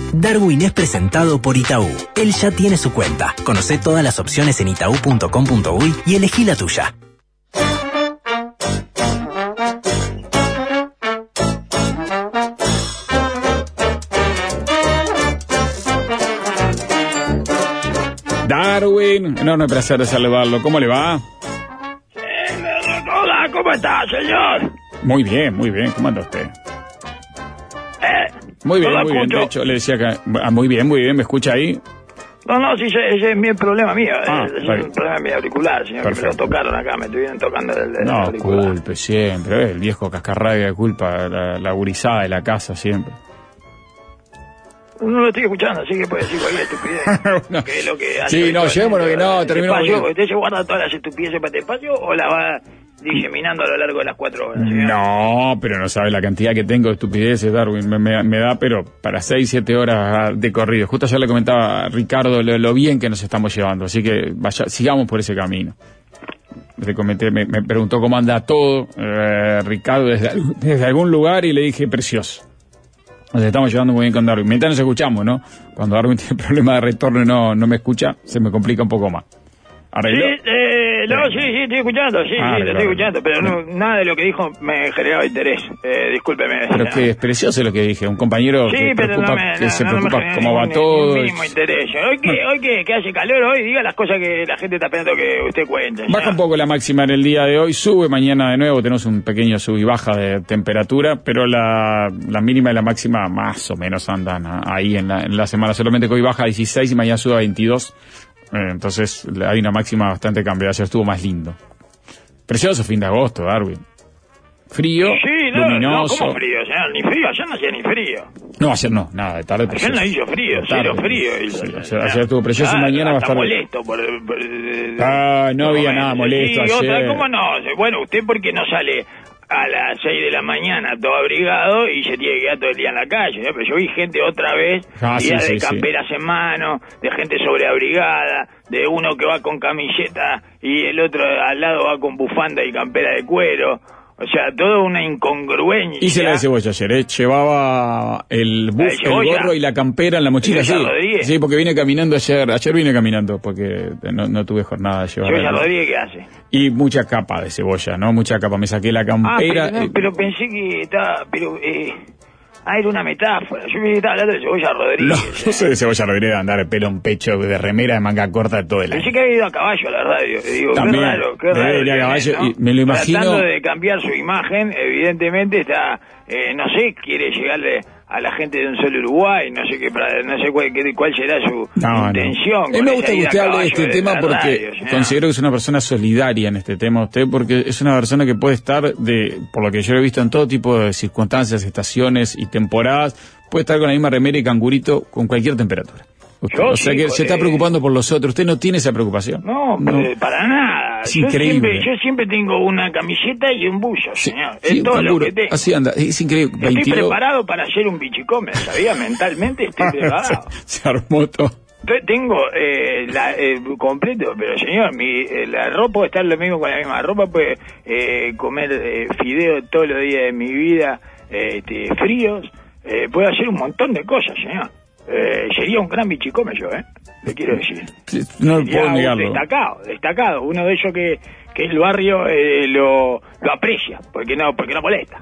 Darwin es presentado por Itaú. Él ya tiene su cuenta. Conocé todas las opciones en itaú.com.uy y elegí la tuya. Darwin, enorme placer de saludarlo. ¿Cómo le va? Hola, ¿cómo está, señor? Muy bien, muy bien. ¿Cómo anda usted? Muy bien, no muy bien. De hecho, le decía que... muy bien, ¿me escucha ahí? No, sí, ese es mi problema mío. Es vale. un problema mío auricular, señor. Perfecto. Que me lo tocaron acá, me estuvieron tocando el No, auricular. culpe siempre. El viejo cascarrabia de culpa, la gurizada de la casa siempre. No lo estoy escuchando, así que puede decir cualquier estupidez. No. Que es lo que hace Sí, no, habitualmente. llevémonos que no, terminamos bien. ¿Usted se guarda todas las estupideces para este espacio o las va diseminando a lo largo de las 4 horas, señor? No, pero no sabe la cantidad que tengo de estupideces, Darwin. Me da, pero para 6, 7 horas de corrido. Justo ayer le comentaba a Ricardo lo bien que nos estamos llevando. Así que sigamos por ese camino. Le comenté, me preguntó cómo anda todo, Ricardo, desde algún lugar, y le dije, precioso. Nos estamos llevando muy bien con Darwin. Mientras nos escuchamos, ¿no? Cuando Darwin tiene problema de retorno y no me escucha, se me complica un poco más. ¿Arregló? Sí, estoy escuchando, lo estoy escuchando, pero nada de lo que dijo me generaba interés. Discúlpeme. Pero que es precioso lo que dije. Un compañero que se preocupa cómo va todo. Mínimo interés. Hoy que hace calor, hoy diga las cosas que la gente está esperando que usted cuente. Baja un poco la máxima en el día de hoy, sube mañana de nuevo, tenemos un pequeño sub y baja de temperatura, pero la mínima y la máxima más o menos andan ahí en la semana. Solamente que hoy baja a 16 y mañana sube a 22. Entonces hay una máxima bastante cambiada. Ayer estuvo más lindo. Precioso fin de agosto, Darwin. Frío, luminoso. ¿Cómo frío, señor? Ni frío, ayer no hacía ni frío. No, ayer no, nada, de tarde. Ayer no hizo frío, cero frío. Ayer estuvo precioso y mañana va a estar... molesto no había nada molesto ayer. ¿Cómo no? Bueno, usted porque no sale a las 6 de la mañana todo abrigado y se tiene que quedar todo el día en la calle, ¿no? Pero yo vi gente otra vez, de camperas en mano, de gente sobreabrigada, de uno que va con camiseta y el otro al lado va con bufanda y campera de cuero. O sea, toda una incongruencia. Hice la de Cebolla ayer, llevaba el gorro y la campera en la mochila. Sí, porque vine caminando ayer vine caminando, porque no tuve jornada de llevar. ¿Cebolla Rodríguez qué hace? Y mucha capa de Cebolla, ¿no? Mucha capa, me saqué la campera. Pero pensé que estaba... era una metáfora. Yo me estaba hablando de Cebolla Rodríguez. No sé de Cebolla Rodríguez, de andar pelo en pecho, de remera, de manga corta todo el año. Pensé que había ido a caballo a la radio. Digo, también, qué raro. Ir a caballo, ¿no? Y me lo imagino... Tratando de cambiar su imagen, evidentemente está... no sé, quiere llegarle a la gente de un solo Uruguay, no sé cuál será su intención. A mí me gusta que usted hable de este tema porque radio, considero que es una persona solidaria en este tema, usted, porque es una persona que puede estar, por lo que yo he visto en todo tipo de circunstancias, estaciones y temporadas, puede estar con la misma remera y cangurito con cualquier temperatura. O sea que se está preocupando por los otros. ¿Usted no tiene esa preocupación? No. Para nada. Es increíble. Yo siempre tengo una camiseta y un buzo, señor. Es todo lo que tengo. Así anda, es increíble. Estoy preparado para hacer un bichicome, ¿sabía? Mentalmente estoy preparado. se armó todo. Tengo completo, pero señor, la ropa puede estar lo mismo con la misma ropa, puede comer fideo todos los días de mi vida, fríos, puede hacer un montón de cosas, señor. Sería un gran bichicome yo, le quiero decir. No puedo negarlo. Destacado, uno de ellos que el barrio lo aprecia, porque no molesta.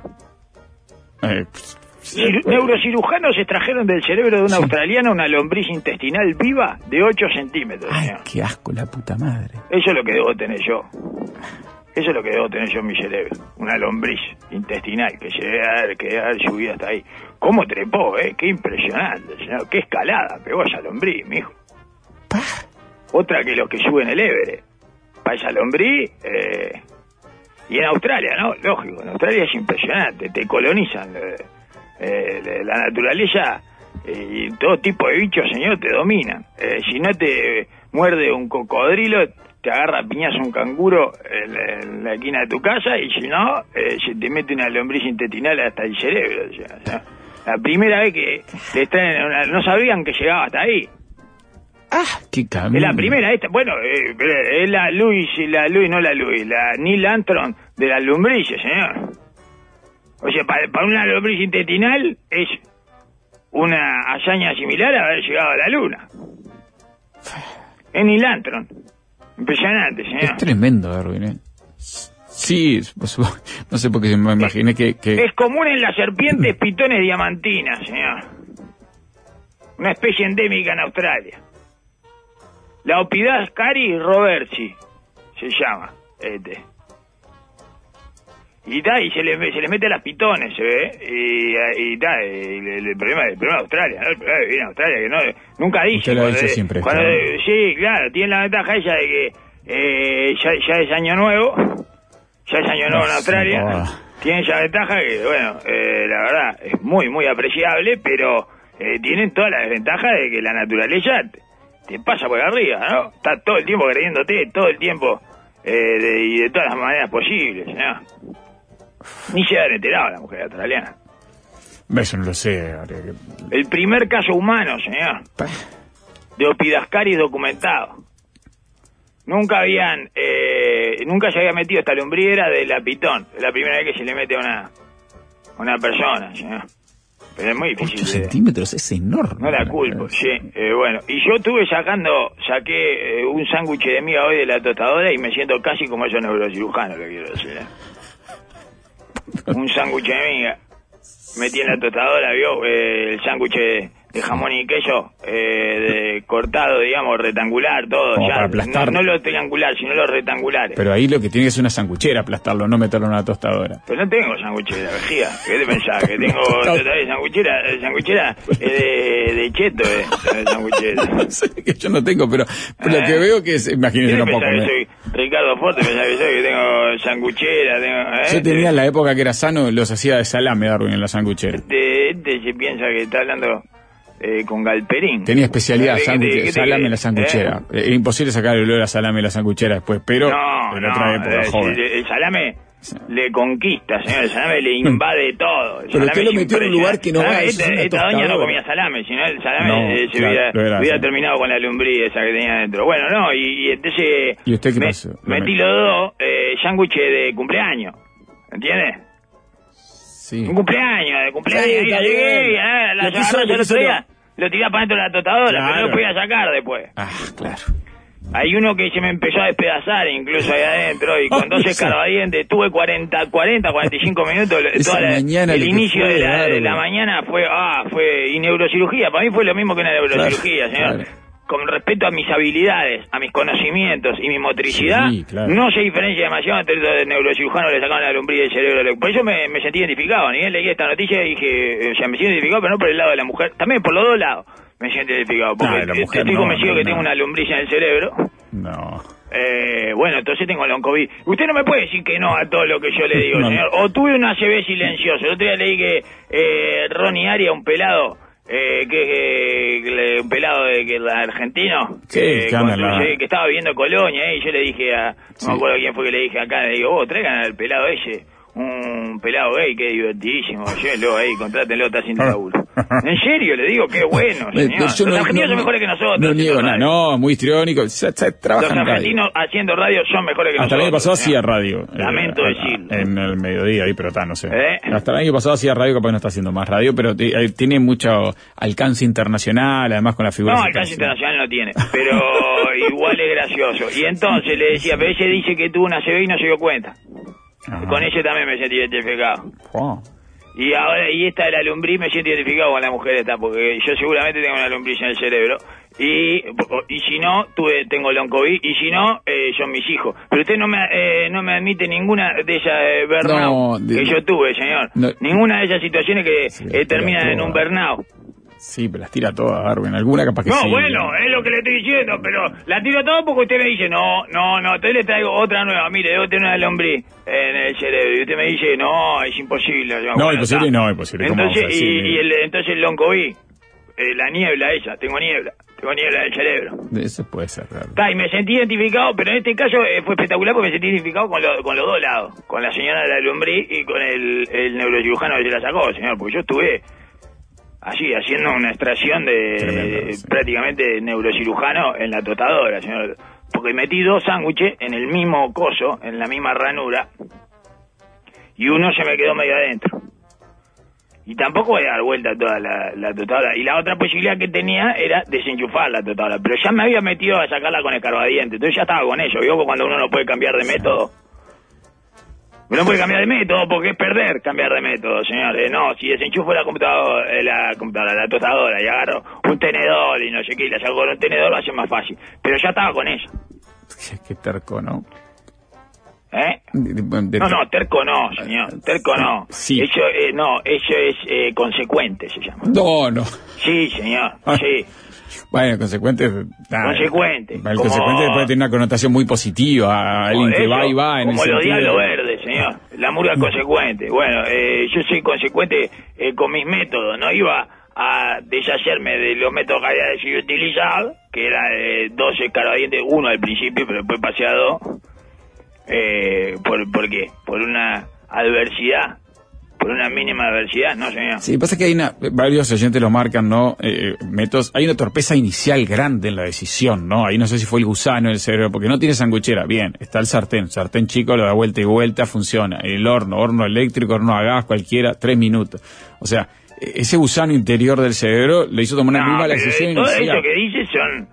Neurocirujanos extrajeron del cerebro de un australiano una lombriz intestinal viva de 8 centímetros. Ay, qué asco, la puta madre. Eso es lo que debo tener yo. Eso es lo que debo tener yo en mi cerebro. Una lombriz intestinal que se debe haber subido hasta ahí. ¿Cómo trepó, Qué impresionante, señor. Qué escalada pegó esa lombriz, mijo. Otra que los que suben el Everest. Para esa lombriz... Y en Australia, ¿no? Lógico, en Australia es impresionante. Te colonizan la naturaleza y todo tipo de bichos, señor, te dominan. Si no te muerde un cocodrilo... te agarra a piñazo un canguro en la esquina de tu casa y si no, se te mete una lombriz intestinal hasta el cerebro. O sea, la primera vez que te traen no sabían que llegaba hasta ahí. Qué camino. Es la primera, bueno, es la Neil Armstrong de las lombrices, señor. O sea, para una lombriz intestinal es una hazaña similar a haber llegado a la luna. En Neil Armstrong. Impresionante, señor. Es tremendo, Darwin, ¿eh? Sí, no sé por qué me imaginé que... Es común en las serpientes pitones diamantinas, señor. Una especie endémica en Australia. La Opidascaris robertsi se llama, Y se les mete a las pitones, se ve, el problema de Australia, ¿no? El problema de vivir en Australia, que no, nunca dice. Usted lo ha dicho siempre. Sí, claro, tiene la ventaja ella de que ya es año nuevo en Australia, tiene esa ventaja que, bueno, la verdad, es muy, muy apreciable, pero tienen toda la desventaja de que la naturaleza te pasa por arriba, ¿no? Está todo el tiempo creyéndote, todo el tiempo, y de todas las maneras posibles, ¿no? Ni se ha enterado la mujer australiana. Eso no lo sé. El primer caso humano, señor, de Opidascaris documentado. Nunca se había metido esta lumbriera de la pitón. Es la primera vez que se le mete a una persona, señor. Pero es muy difícil. 8 centímetros, es enorme. No la culpo, sí. Bueno, y yo saqué un sándwich de miga hoy de la tostadora y me siento casi como esos neurocirujanos, le quiero decir. Un sándwich de miga. Metí en la tostadora, vio, el sándwich de jamón y queso, cortado, digamos, rectangular, todo. Como ya, para aplastar. No lo triangular, sino los rectangulares. Pero ahí lo que tiene que ser una sanguchera, aplastarlo, no meterlo en una tostadora. Pero no tengo sanguchera, vejiga. ¿Qué te pensás? Que tengo sanguchera de cheto, sanguchera. No sé, que yo no tengo, pero lo que veo que es, imagínese, no puedo comer. Soy Ricardo Forte, pensás que soy, que tengo sanguchera, Yo tenía en la época que era sano, los hacía de salame, Darwin, en la sanguchera. Este se piensa que está hablando con Galperín. Tenía especialidad, salame en la sanguchera. Era imposible sacar el olor a salame en la sanguchera después, pero en otra época, joven. El salame le conquista, señor, el salame le invade todo. Pero usted lo metió en un lugar que no va a ser esta doña no comía salame, sino el salame se hubiera terminado con la lombriz esa que tenía adentro. Bueno, no, y entonces... ¿Y usted qué pasó? Metí los dos sándwiches de cumpleaños, ¿entiendes? Sí. Un cumpleaños, y llegué, la el otro día, lo tiré para dentro de la tostadora, pero no lo podía sacar después. Ah, claro. Hay uno que se me empezó a despedazar incluso ahí adentro, y con 12 escarbadientes tuve 45 minutos, el inicio de la mañana fue y neurocirugía, para mí fue lo mismo que una neurocirugía, señor. Claro. Con respecto a mis habilidades, a mis conocimientos y mi motricidad, no se diferencia demasiado entre los neurocirujanos que le sacaban la lombriz del cerebro. Por eso me sentí identificado. Ni bien leí esta noticia y dije, me siento identificado, pero no por el lado de la mujer, también por los dos lados me siento identificado. Porque estoy convencido que tengo una lombriz en el cerebro. No. Bueno, entonces tengo long COVID. Usted no me puede decir que no a todo lo que yo le digo, señor. O tuve una ACV silencioso. El otro día leí que Ronnie Arias, un pelado, un pelado argentino que estaba viviendo en Colonia, y yo le dije no me acuerdo quién fue que le dije acá, le digo, traigan al pelado ese, un pelado gay que es divertidísimo, llévenlo ahí, contrátenlo, está haciendo laburo. En serio, le digo, qué bueno, señor. Los argentinos son mejores que nosotros. No niego nada, muy histriónico. Los argentinos haciendo radio son mejores que nosotros. Hasta el año pasado hacía radio. Lamento decirlo. En el mediodía, ahí, pero no sé. Hasta el año pasado hacía radio, capaz no está haciendo más radio, pero tiene mucho alcance internacional, además con la figura. No, alcance internacional no tiene, pero igual es gracioso. Y entonces le decía, pero ese dice que tuvo una CB y no se dio cuenta. Ajá. Con ese también me sentí identificado. Y ahora, y esta de la lombriz, me siento identificado con la mujer esta, porque yo seguramente tengo una lombriz en el cerebro. Y si no, tengo long COVID, y si no, son mis hijos. Pero usted no me admite ninguna de esas burnout que yo tuve, señor. No, ninguna de esas situaciones que terminan en un burnout. Sí, pero las tira todas, Darwin. Alguna capaz que sí. No, bueno, es lo que le estoy diciendo, pero la tiro todas porque usted me dice, no, entonces le traigo otra nueva. Mire, debo tener una lombriz en el cerebro. Y usted me dice, no, es imposible. Imposible. Entonces, entonces el long COVID, la niebla esa, tengo niebla del cerebro. Eso puede ser raro. Y me sentí identificado, pero en este caso fue espectacular porque me sentí identificado con los dos lados. Con la señora de la lombriz y con el neurocirujano que se la sacó, señor, porque yo estuve así, haciendo una extracción prácticamente neurocirujano en la tostadora, señor. Porque metí 2 sándwiches en el mismo coso, en la misma ranura, y uno se me quedó medio adentro. Y tampoco voy a dar vuelta toda la tostadora. Y la otra posibilidad que tenía era desenchufar la tostadora. Pero ya me había metido a sacarla con escarbadiente. Entonces ya estaba con ello. Vio cuando uno no puede cambiar de método. No puede cambiar de método porque es perder cambiar de método, señores. No, si desenchufo la tostadora y agarro un tenedor y no sé qué, y la saco con un tenedor, va a ser más fácil. Pero ya estaba con ella. Qué terco, ¿no? No, terco no, señor. Terco no. Sí. Eso es consecuente, se llama. No. Sí, señor, sí. Bueno, consecuente. Consecuente. El consecuente puede tener una connotación muy positiva. Alguien que va y va en como el los sentido. diablos verdes, señor. La murga consecuente. Bueno, yo soy consecuente con mis métodos. No iba a deshacerme de los métodos que había decidido utilizar, que era 2 escarbadientes, 1 al principio, pero después pasé a 2. ¿Por qué? Por una adversidad. Por una mínima adversidad, no, señor. Sí, pasa que hay varios oyentes lo marcan, ¿no? Métodos, hay una torpeza inicial grande en la decisión, ¿no? Ahí no sé si fue el gusano, el cerebro, porque no tiene sanguchera. Bien, está el sartén chico, lo da vuelta y vuelta, funciona. El horno eléctrico, horno a gas, cualquiera, 3 minutos. O sea, ese gusano interior del cerebro le hizo tomar una muy mala decisión inicial. Todo eso que dice son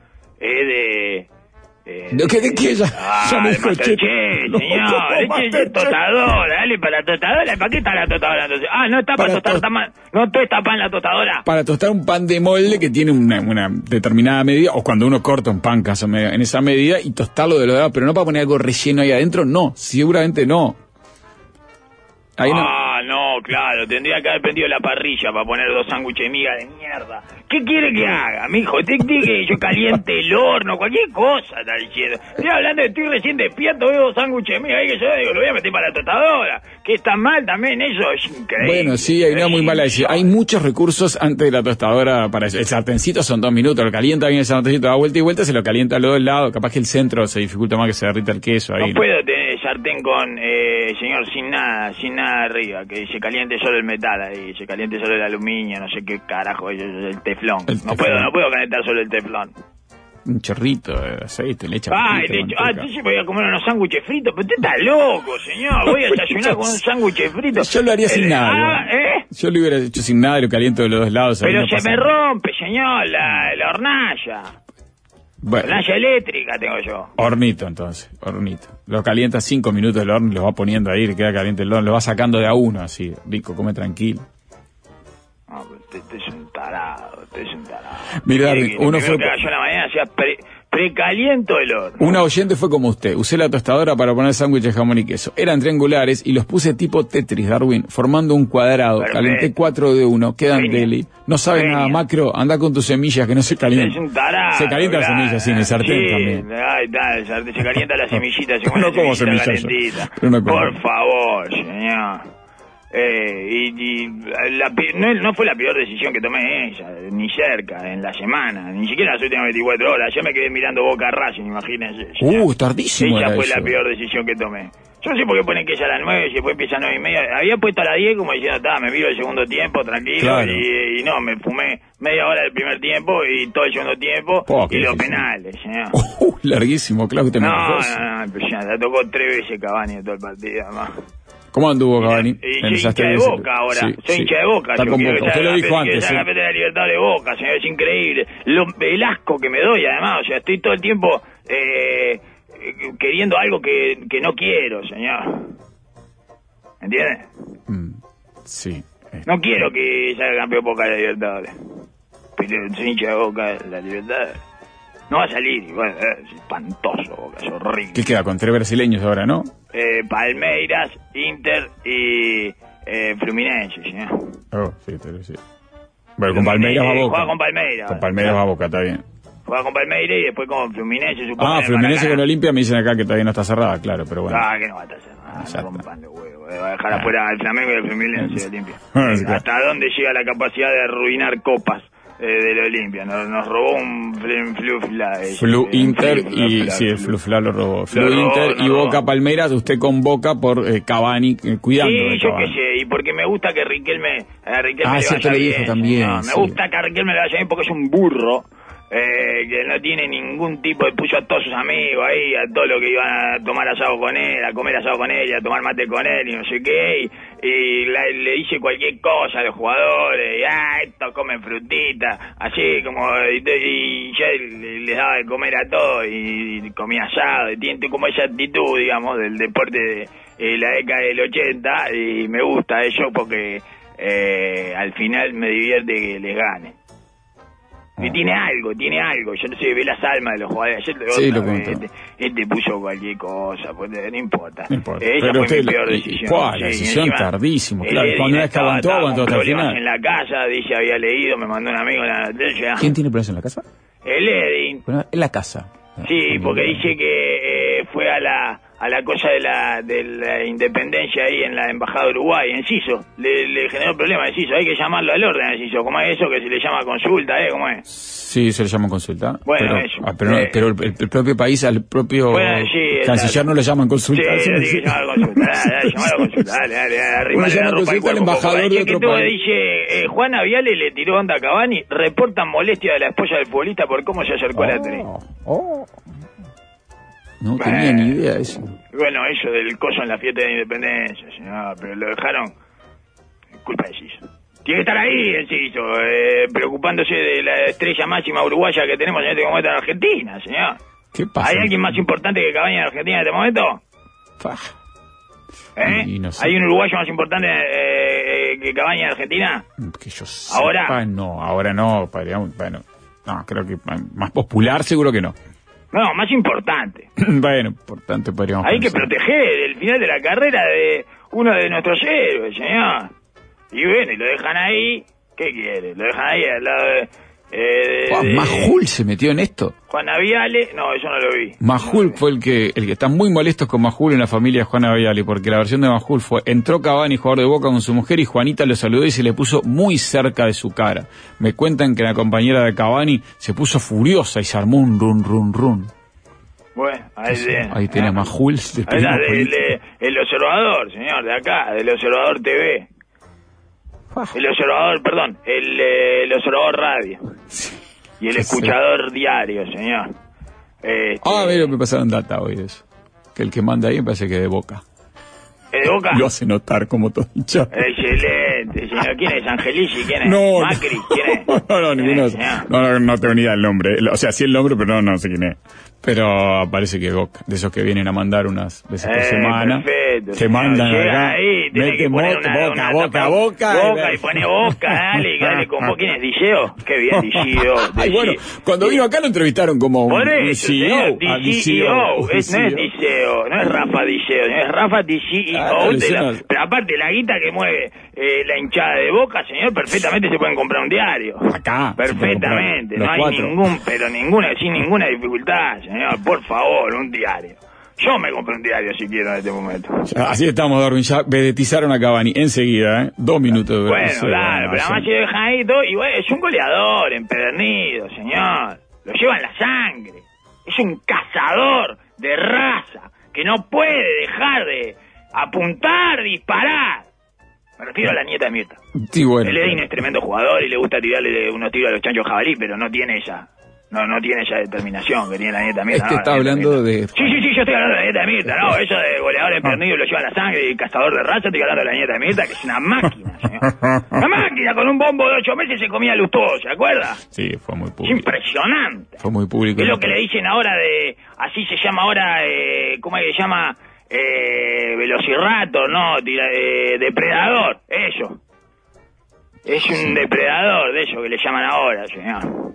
¿De qué ella? Ya me dijo Masterchef, señor. Este tostadora, dale para la tostadora. ¿Para qué está la tostadora entonces? No está para tostar no tosta pan la tostadora. Para tostar un pan de molde que tiene una determinada medida, o cuando uno corta un pan en esa medida y tostarlo de lo demás, pero no para poner algo relleno ahí adentro, no, seguramente no. Ahí no, claro, tendría que haber prendido la parrilla para poner 2 sándwiches de miga de mierda. ¿Qué quiere que haga, mijo? ¿Te que yo caliente el horno? Cualquier cosa está diciendo. Estoy hablando de estoy recién despierto, veo 2 sándwiches de miga ahí que yo digo, lo voy a meter para la tostadora. Que está mal también, eso es increíble. Bueno, sí, hay una muy mala decisión. Hay muchos recursos antes de la tostadora para eso. El sartencito son 2 minutos, lo calienta bien el sartencito, da vuelta y vuelta, se lo calienta a los 2 lados. Capaz que el centro se dificulta más que se derrita el queso ahí. No puedo tener sartén con, señor, sin nada arriba, que se caliente solo el metal ahí, se caliente solo el aluminio, no sé qué carajo, el teflón. No puedo calentar solo el teflón. Un chorrito de aceite, leche. Entonces voy a comer unos sándwiches fritos, pero usted está loco, señor. Voy a desayunar con un sándwich frito. Yo lo haría sin nada. Yo lo hubiera hecho sin nada y lo caliento de los 2 lados. Pero se me rompe, señor, la hornalla. Bueno, hornalla eléctrica tengo yo. Hornito, entonces, hornito. Lo calienta 5 minutos el horno, lo va poniendo ahí, le queda caliente el horno, lo va sacando de a uno, así, rico, come tranquilo. No, usted es un tarado, Mira, uno fue... que yo en la mañana hacía precaliento el horno. Una oyente fue como usted. Usé la tostadora para poner sándwiches de jamón y queso. Eran triangulares y los puse tipo Tetris, Darwin, formando un cuadrado. Perfecto. Calenté 4 de 1, quedan deli. No sabe nada, Macro, anda con tus semillas que no se calientan. Es un tarado. Se calienta la semilla, sí, en el sartén también. Ay, el sartén, se calienta la semillita. No como semillas. Por favor, señor. No fue la peor decisión que tomé ella, ni cerca, en la semana, ni siquiera las últimas 24 horas. Yo me quedé mirando Boca Racing, imagínense. Tardísimo. Esa fue eso. la peor decisión que tomé. Yo no sé por qué ponen que ella a las 9 y después empieza a 9:30. Había puesto a las 10 como diciendo, me miro el segundo tiempo, tranquilo. Claro. Y no, me fumé media hora del primer tiempo y todo el segundo tiempo y los penales, señor. Larguísimo, claro que te No, pero ya la tocó 3 veces Cavani en todo el partido, además. ¿Cómo anduvo Cavani? Soy hincha de Boca ahora. Soy hincha de Boca. Está con Boca. Usted lo dijo antes. La de la Libertad de Boca, señor. Es increíble. El asco que me doy, además. O sea, estoy todo el tiempo queriendo algo que no quiero, señor. ¿Entiende? Sí. No quiero que salga campeón Boca de la Libertadores. Pero soy hincha de Boca de la Libertadores. No va a salir, bueno, es espantoso, Boca, es horrible. ¿Qué queda? Con 3 brasileños ahora, ¿no? Palmeiras, Inter y Fluminense, señor. Sí. Bueno, con Palmeiras va a Boca. Juega con Palmeiras. Con Palmeiras va a Boca, está bien. Juega con Palmeiras y después con Fluminense, supongo. Fluminense con Olimpia me dicen acá que todavía no está cerrada, claro, pero bueno. Que no va a estar cerrada, rompan de huevo. Va a dejar afuera al Flamengo y al Fluminense de Olimpia. ¿Hasta dónde llega la capacidad de arruinar copas? Del Olimpia, nos robó un Flufla. Flu Inter y sí, el Flufla lo robó. Flu Inter y Boca Palmeiras, usted convoca por Cavani, cuidando. Sí, yo qué sé, y porque me gusta que Riquelme le vaya bien. Dijo también. Me gusta que a Riquelme le vaya bien porque es un burro. que no tiene ningún tipo de... Puso a todos sus amigos ahí, a todos los que iban a tomar asado con él, a comer asado con él, a tomar mate con él y no sé qué, y le dice cualquier cosa a los jugadores, y estos comen frutita, así como, y ya les daba de comer a todos, y comía asado, y tiene como esa actitud, digamos, del deporte de la década del 80, y me gusta eso porque al final me divierte que les gane. Y tiene algo, yo no sé, ve las almas de los jugadores. Ayer sí, otra vez, contó. este puso cualquier cosa, pues, no importa. No importa. Esa Pero fue mi peor decisión. ¿Cuál? La decisión tardísimo, claro. Cuando es que aguantó hasta el final. En la casa, dice, había leído, me mandó un amigo en la noticia. ¿Quién tiene problemas en la casa? El Edin. Bueno, en la casa. Sí, porque dice que fue a la cosa de la independencia ahí en la embajada de Uruguay, en Ciso. Le generó problemas en Ciso, hay que llamarlo al orden en Ciso. ¿Cómo es eso que se le llama consulta, ¿cómo es? Sí, se le llama consulta. Bueno, pero, eso. Pero el propio país, al propio canciller no le llaman consulta. Sí, le tiene que llamar consulta. Dale, llamalo consulta. Dale, Bueno, llama consulta al embajador de otro país. Dice, Juana Viale le tiró onda a Cavani, reportan molestia de la esposa del futbolista por cómo se acercó a la actriz. No tenía ni idea de eso. Bueno, eso del coso en la fiesta de la independencia, señor, pero lo dejaron. Culpa de Ciso. Tiene que estar ahí el Ciso, preocupándose de la estrella máxima uruguaya que tenemos en este momento en Argentina, señor. ¿Qué pasa? ¿Hay alguien más importante que Cavani en Argentina en este momento? Y no sé. ¿Hay un uruguayo más importante que Cavani en Argentina? Que yo ¿Ahora? Ahora no, bueno, no, creo que más popular seguro que no. No, más importante. Bueno, importante podríamos Hay que pensar. proteger el final de la carrera de uno de nuestros héroes, señor. Y bueno, y lo dejan ahí. ¿Qué quiere? Lo dejan ahí al lado de Majul se metió en esto. Juana Viale. No, eso no lo vi. Majul fue el que está muy molesto con Majul en la familia de Juana Viale, porque la versión de Majul fue: entró Cavani, jugador de Boca, con su mujer, y Juanita lo saludó y se le puso muy cerca de su cara. Me cuentan que la compañera de Cavani se puso furiosa y se armó un run. Bueno, ahí tiene Majul. Ahí está, el observador, señor, de acá, del Observador TV. El observador, perdón, el observador radio. Y el escuchador diario, señor. Mira, me pasaron data hoy de eso. Que el que manda ahí me parece que es de Boca. ¿Es de Boca? Lo hace notar como todo hinchado. Excelente, señor. ¿Quién es? ¿Angelici? ¿Quién es? No, ¿Macri? ¿Quién es? No, ninguno. No tengo ni idea del nombre. O sea, sí el nombre, pero no sé quién es. Pero parece que Boca, de esos que vienen a mandar unas veces por semana. Perfecto. Se mandan acá. Ahí, mete Boca y pone Boca, dale con vos. ¿Quién es? ¿Diceo? Qué bien, Diceo. Ay, bueno, cuando vino acá lo entrevistaron como por eso, CEO. No es Diceo, no es Rafa Diceo, es Rafa Diceo. Pero aparte, la guita que mueve la hinchada de Boca, señor, perfectamente se pueden comprar un diario. Acá. Perfectamente, no hay sin ninguna dificultad, señor. Por favor, un diario. Yo me compré un diario si quiero en este momento. Así estamos, Darwin. Ya vedetizaron a Cavani enseguida, 2 minutos de Bueno, claro, pero además se dejan ahí todo. Y bueno, es un goleador empedernido, señor. Lo lleva en la sangre. Es un cazador de raza que no puede dejar de apuntar, disparar. Me refiero a la nieta de Mirta. Sí, bueno. El Edin es tremendo jugador y le gusta tirarle unos tiros a los chanchos jabalí, pero no tiene esa. No tiene esa determinación que tiene la nieta Mirta. Es que está hablando de... Sí, yo estoy hablando de la nieta de Mirta, no, eso de goleador empedernido lo lleva a la sangre y cazador de raza, estoy hablando de la nieta de Mirta, que es una máquina, señor. Una máquina, con un bombo de 8 meses se comía Lustó, ¿se acuerda? Sí, fue muy público. Es impresionante. Fue muy público. Es lo que le dicen ahora así se llama ahora, ¿cómo es que se llama? Velociraptor, ¿no? Depredador, eso. Es un depredador de eso que le llaman ahora, señor.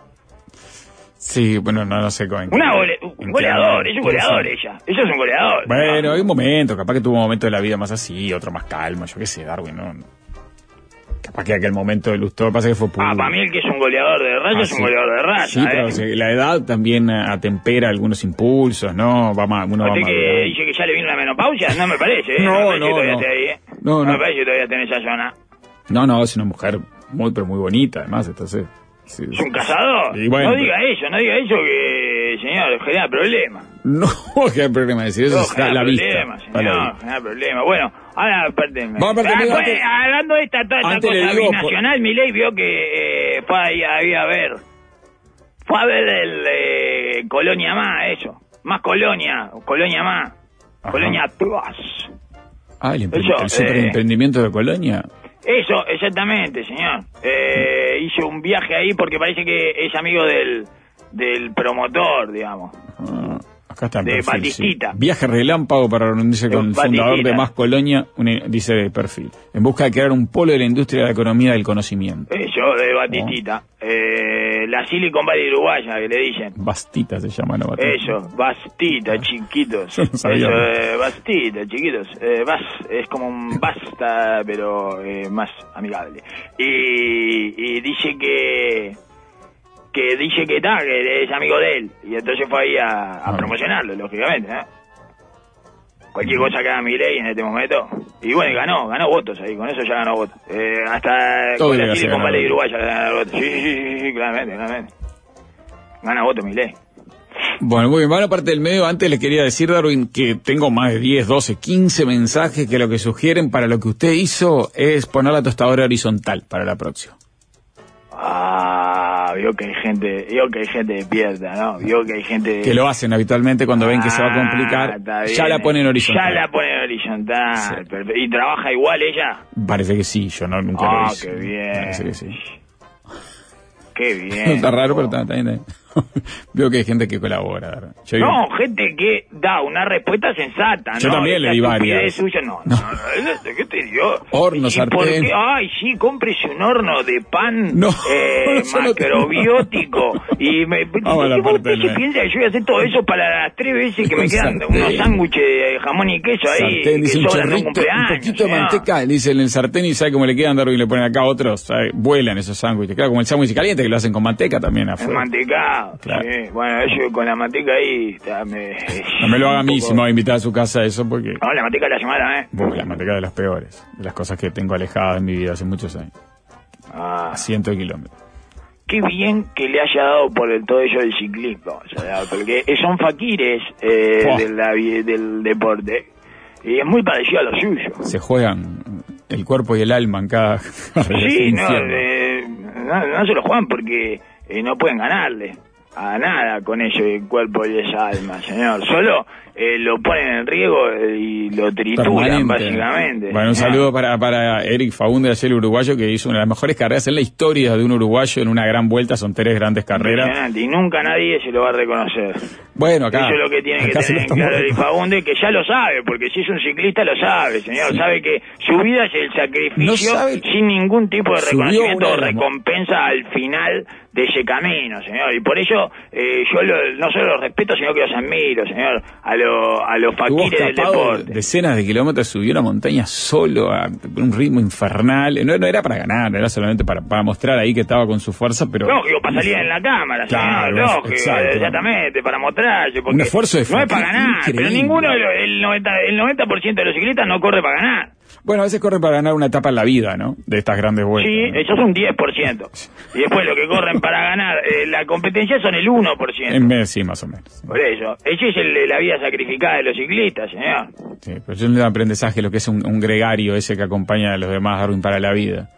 Sí, bueno, no sé cómo. Un goleador, es un goleador ella. Ella es un goleador. Bueno, hay un momento, capaz que tuvo un momento de la vida más así, otro más calma, yo qué sé, Darwin, ¿no? Capaz que aquel momento de Lustó, pasa que fue público. Para mí el que es un goleador de raza es un goleador de raza. Sí, pero la edad también atempera algunos impulsos, ¿no? Uno va ¿Usted que dice que ya le vino la menopausia? No me parece, ¿eh? No. No me parece que todavía esté en esa zona. No, es una mujer pero muy bonita, además, entonces... Sí. ¿Es un cazador? Bueno, no diga eso que, señor, genera problema. No, genera problema, decir eso está a la vista. Genera problema. Bueno, ahora, apártenme. Hablando de esta cosa binacional, Milei vio que fue Fue a ver el Colonia Más, eso. Más Colonia Más. Ajá. Colonia Plus. Ah, el Eso, superemprendimiento de Colonia. Eso, exactamente, señor. Hice un viaje ahí porque parece que es amigo del promotor, digamos. Ah, acá está en De perfil, Batistita. sí. Viaje relámpago para reunirse con el fundador Batistita. de Más Colonia, dice de perfil, en busca de crear un polo de la industria de la economía del conocimiento. Eso, de Batistita. La Silicon Valley uruguaya, que le dicen. Bastita se llama, ¿no? Batista. Eso, Bastita, chiquitos. Yo no sabía. Eso, Bastita, chiquitos. Es como un basta, pero más amigable. Y dice que dice que está, que es amigo de él. Y entonces fue ahí a promocionarlo, lógicamente, ¿no? Cualquier cosa que haga Milei en este momento. Y bueno, ganó votos ahí, con eso ya ganó votos. Hasta Todo con debe la ser Silicon ganar Valley uruguaya ganó votos. Sí, claramente. Gana votos Milei. Bueno, muy bien, bueno, aparte del medio, antes les quería decir, Darwin, que tengo más de 10, 12, 15 mensajes que lo que sugieren para lo que usted hizo es poner la tostadora horizontal para la próxima. Vio que hay gente despierta, ¿no? Vio que hay gente Que lo hacen habitualmente cuando ven que se va a complicar, está ya bien. la ponen horizontal. Ya la ponen horizontal. Sí. Perfecto. ¿Y trabaja igual ella? Parece que sí, yo nunca lo hice. Qué bien. Parece que sí. Qué bien. Está raro, pero está bien. Veo que hay gente que colabora. Darwin. No, gente que da una respuesta sensata, ¿no? Yo también le di varias. Suya, no, ¿qué te dio? Horno, ¿Y por sartén. qué? Ay, sí, cómprese un horno de pan No, eso no macrobiótico. Y Vamos a la parte usted del se medio. piensa que yo voy a hacer todo eso para las 3 veces que me Un quedan sartén. unos sándwiches de jamón y queso ahí, Sartén, que dice un sobran de un chorrito, cumpleaños. un poquito de señor. manteca, dice en el sartén y sabe cómo le quedan, Darwin, y le ponen acá otros, ¿sabe? Vuelan esos sándwiches, claro, como el sándwich caliente que lo hacen con manteca también El afuera. mantecado, Claro. sí. Bueno, yo con la manteca ahí... No me lo haga a mí un si poco- me va a invitar a su casa eso, porque No, la manteca la semana, la manteca de las peores, de las cosas que tengo alejadas en mi vida hace muchos años, a cientos de kilómetros. Qué bien que le haya dado por todo ello del ciclismo, o sea, porque son faquires del deporte y es muy parecido a lo suyo. Se juegan el cuerpo y el alma en cada Sí, infierno. no se lo juegan porque no pueden ganarle a nada con ese cuerpo y esa alma, señor. Solo lo ponen en riesgo y lo trituran, Permanente. básicamente. Bueno, un saludo para Eric Faúndez, ayer uruguayo, que hizo una de las mejores carreras en la historia de un uruguayo en una gran vuelta, son 3 grandes carreras. Impresionante, y nunca nadie se lo va a reconocer. Bueno, acá. Eso es lo que tiene que acá se lo tener estamos- claro Eric Faúndez, que ya lo sabe, porque si es un ciclista lo sabe, señor. Sabe que su vida es el sacrificio No sabe- sin ningún tipo de Subió reconocimiento o una de las- recompensa al final de ese camino, señor. Y por eso yo no solo los respeto, sino que los admiro, señor, a los Estuvo faquires del escapado deporte. decenas de kilómetros, subió una montaña solo a un ritmo infernal. No era para ganar, era solamente para mostrar ahí que estaba con su fuerza, pero... Lógico, para salir en la cámara, Claro, señor, lógico, exacto. exactamente, para mostrarse. Porque Un esfuerzo de no es para fatiga ganar, pero increíble. ninguno, el 90% de los ciclistas no corre para ganar. Bueno, a veces corre para ganar una etapa en la vida, ¿no? De estas grandes vueltas. Sí, ¿no? eso es un 10%. Y después lo que corren para ganar la competencia son el 1%. En vez, sí, más o menos. Por eso, ese es el de la vida sacrificada de los ciclistas, señor. Sí, pero yo en el aprendizaje lo que es un gregario ese que acompaña a los demás, Darwin, para la vida.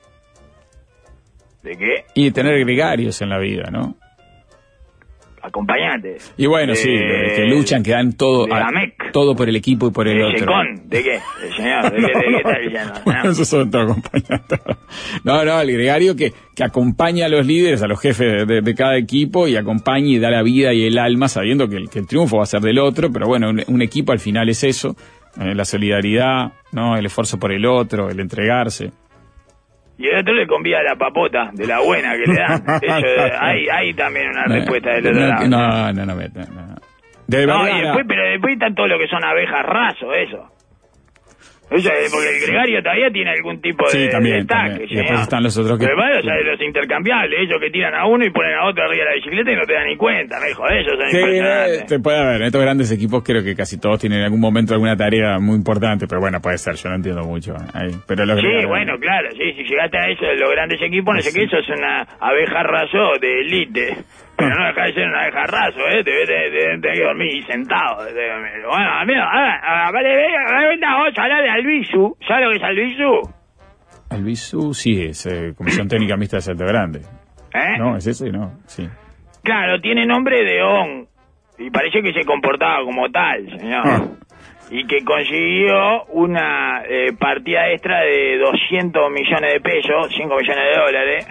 ¿De qué? Y tener gregarios en la vida, ¿no? Acompañantes. Y bueno, sí, que luchan, que dan todo, de AMEC. todo por el equipo y por el ¿De otro. Secon? ¿De qué? Señor, ¿de qué está diciendo? Bueno, esos son todos acompañantes. No, el gregario que acompaña a los líderes, a los jefes de cada equipo y acompaña y da la vida y el alma sabiendo que el triunfo va a ser del otro, pero bueno, un equipo al final es eso, la solidaridad, ¿no? El esfuerzo por el otro, el entregarse. Y el otro le convida la papota de la buena que le dan. Eso, hay también una respuesta del otro lado. No. De No, verdad. pero después están todo lo que son abejas raso, eso. Eso es porque el gregario todavía tiene algún tipo de Sí, también, destaque. también. Y después están los otros que... Pero bueno, o sea, los intercambiables, ellos que tiran a uno y ponen a otro arriba de la bicicleta y no te dan ni cuenta, me dijo, ellos son Sí, impresionantes. te puede haber. En estos grandes equipos creo que casi todos tienen en algún momento alguna tarea muy importante, pero bueno, puede ser, yo no entiendo mucho. Ahí. Pero los Sí, gregarios- bueno, claro, sí, si llegaste a eso de los grandes equipos, no sé qué, eso es una abeja raso de élite. Pero no deja de ser una abeja raso, Debe que dormir sentado. Bueno, mira, vamos a hablar de Albizu. ¿Sabes lo que es Albizu? Albizu, sí, es Comisión Técnica Mixta de Salto Grande. ¿Eh? No, es ese, no, sí. Claro, tiene nombre de On. Y parece que se comportaba como tal, señor. Y que consiguió una partida extra de 200 millones de pesos, 5 millones de dólares,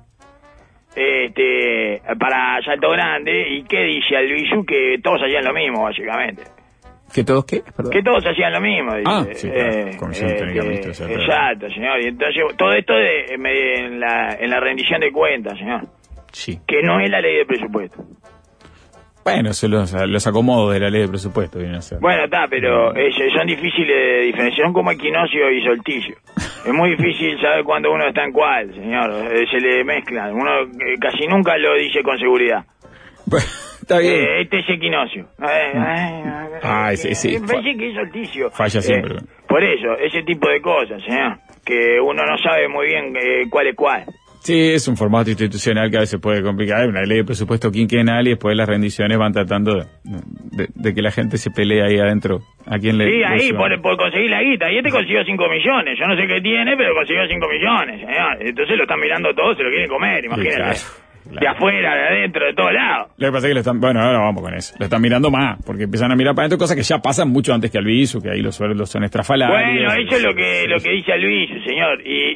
para Salto Grande. ¿Y qué dice Albizu? Que todos hacían lo mismo, básicamente. ¿Que todos qué? Perdón. Que todos hacían lo mismo, dice. Sí, claro. Comisión Técnica Mixta, exacto, señor. Y entonces, todo esto en la rendición de cuentas, señor. Sí. Que no es la ley de presupuesto. Bueno, eso los acomodos de la ley de presupuesto vienen a ser. Bueno, está, pero son difíciles de diferenciar, son como equinoccio y solsticio. Es muy difícil saber cuándo uno está en cuál, señor. Se le mezclan. Uno casi nunca lo dice con seguridad. Está bien. Este es equinoccio. Sí. Parece que es solsticio. Falla siempre. Por eso, ese tipo de cosas, señor. Que uno no sabe muy bien cuál es cuál. Sí, es un formato institucional que a veces puede complicar. Hay una ley de presupuesto quinquenal y después las rendiciones van tratando de que la gente se pelee ahí adentro. ¿A quién le...? Sí, ahí, por conseguir la guita. Y consiguió 5 millones. Yo no sé qué tiene, pero consiguió 5 millones, señor. Entonces lo están mirando todos, se lo quieren comer, imagínate. Sí, claro. De afuera, de adentro, de todos lados. Lo que pasa es que ahora vamos con eso. Lo están mirando más, porque empiezan a mirar para adentro cosas que ya pasan mucho antes que Albizu, que ahí los sueldos son estrafalarios. Bueno, eso es lo que dice Albizu, señor.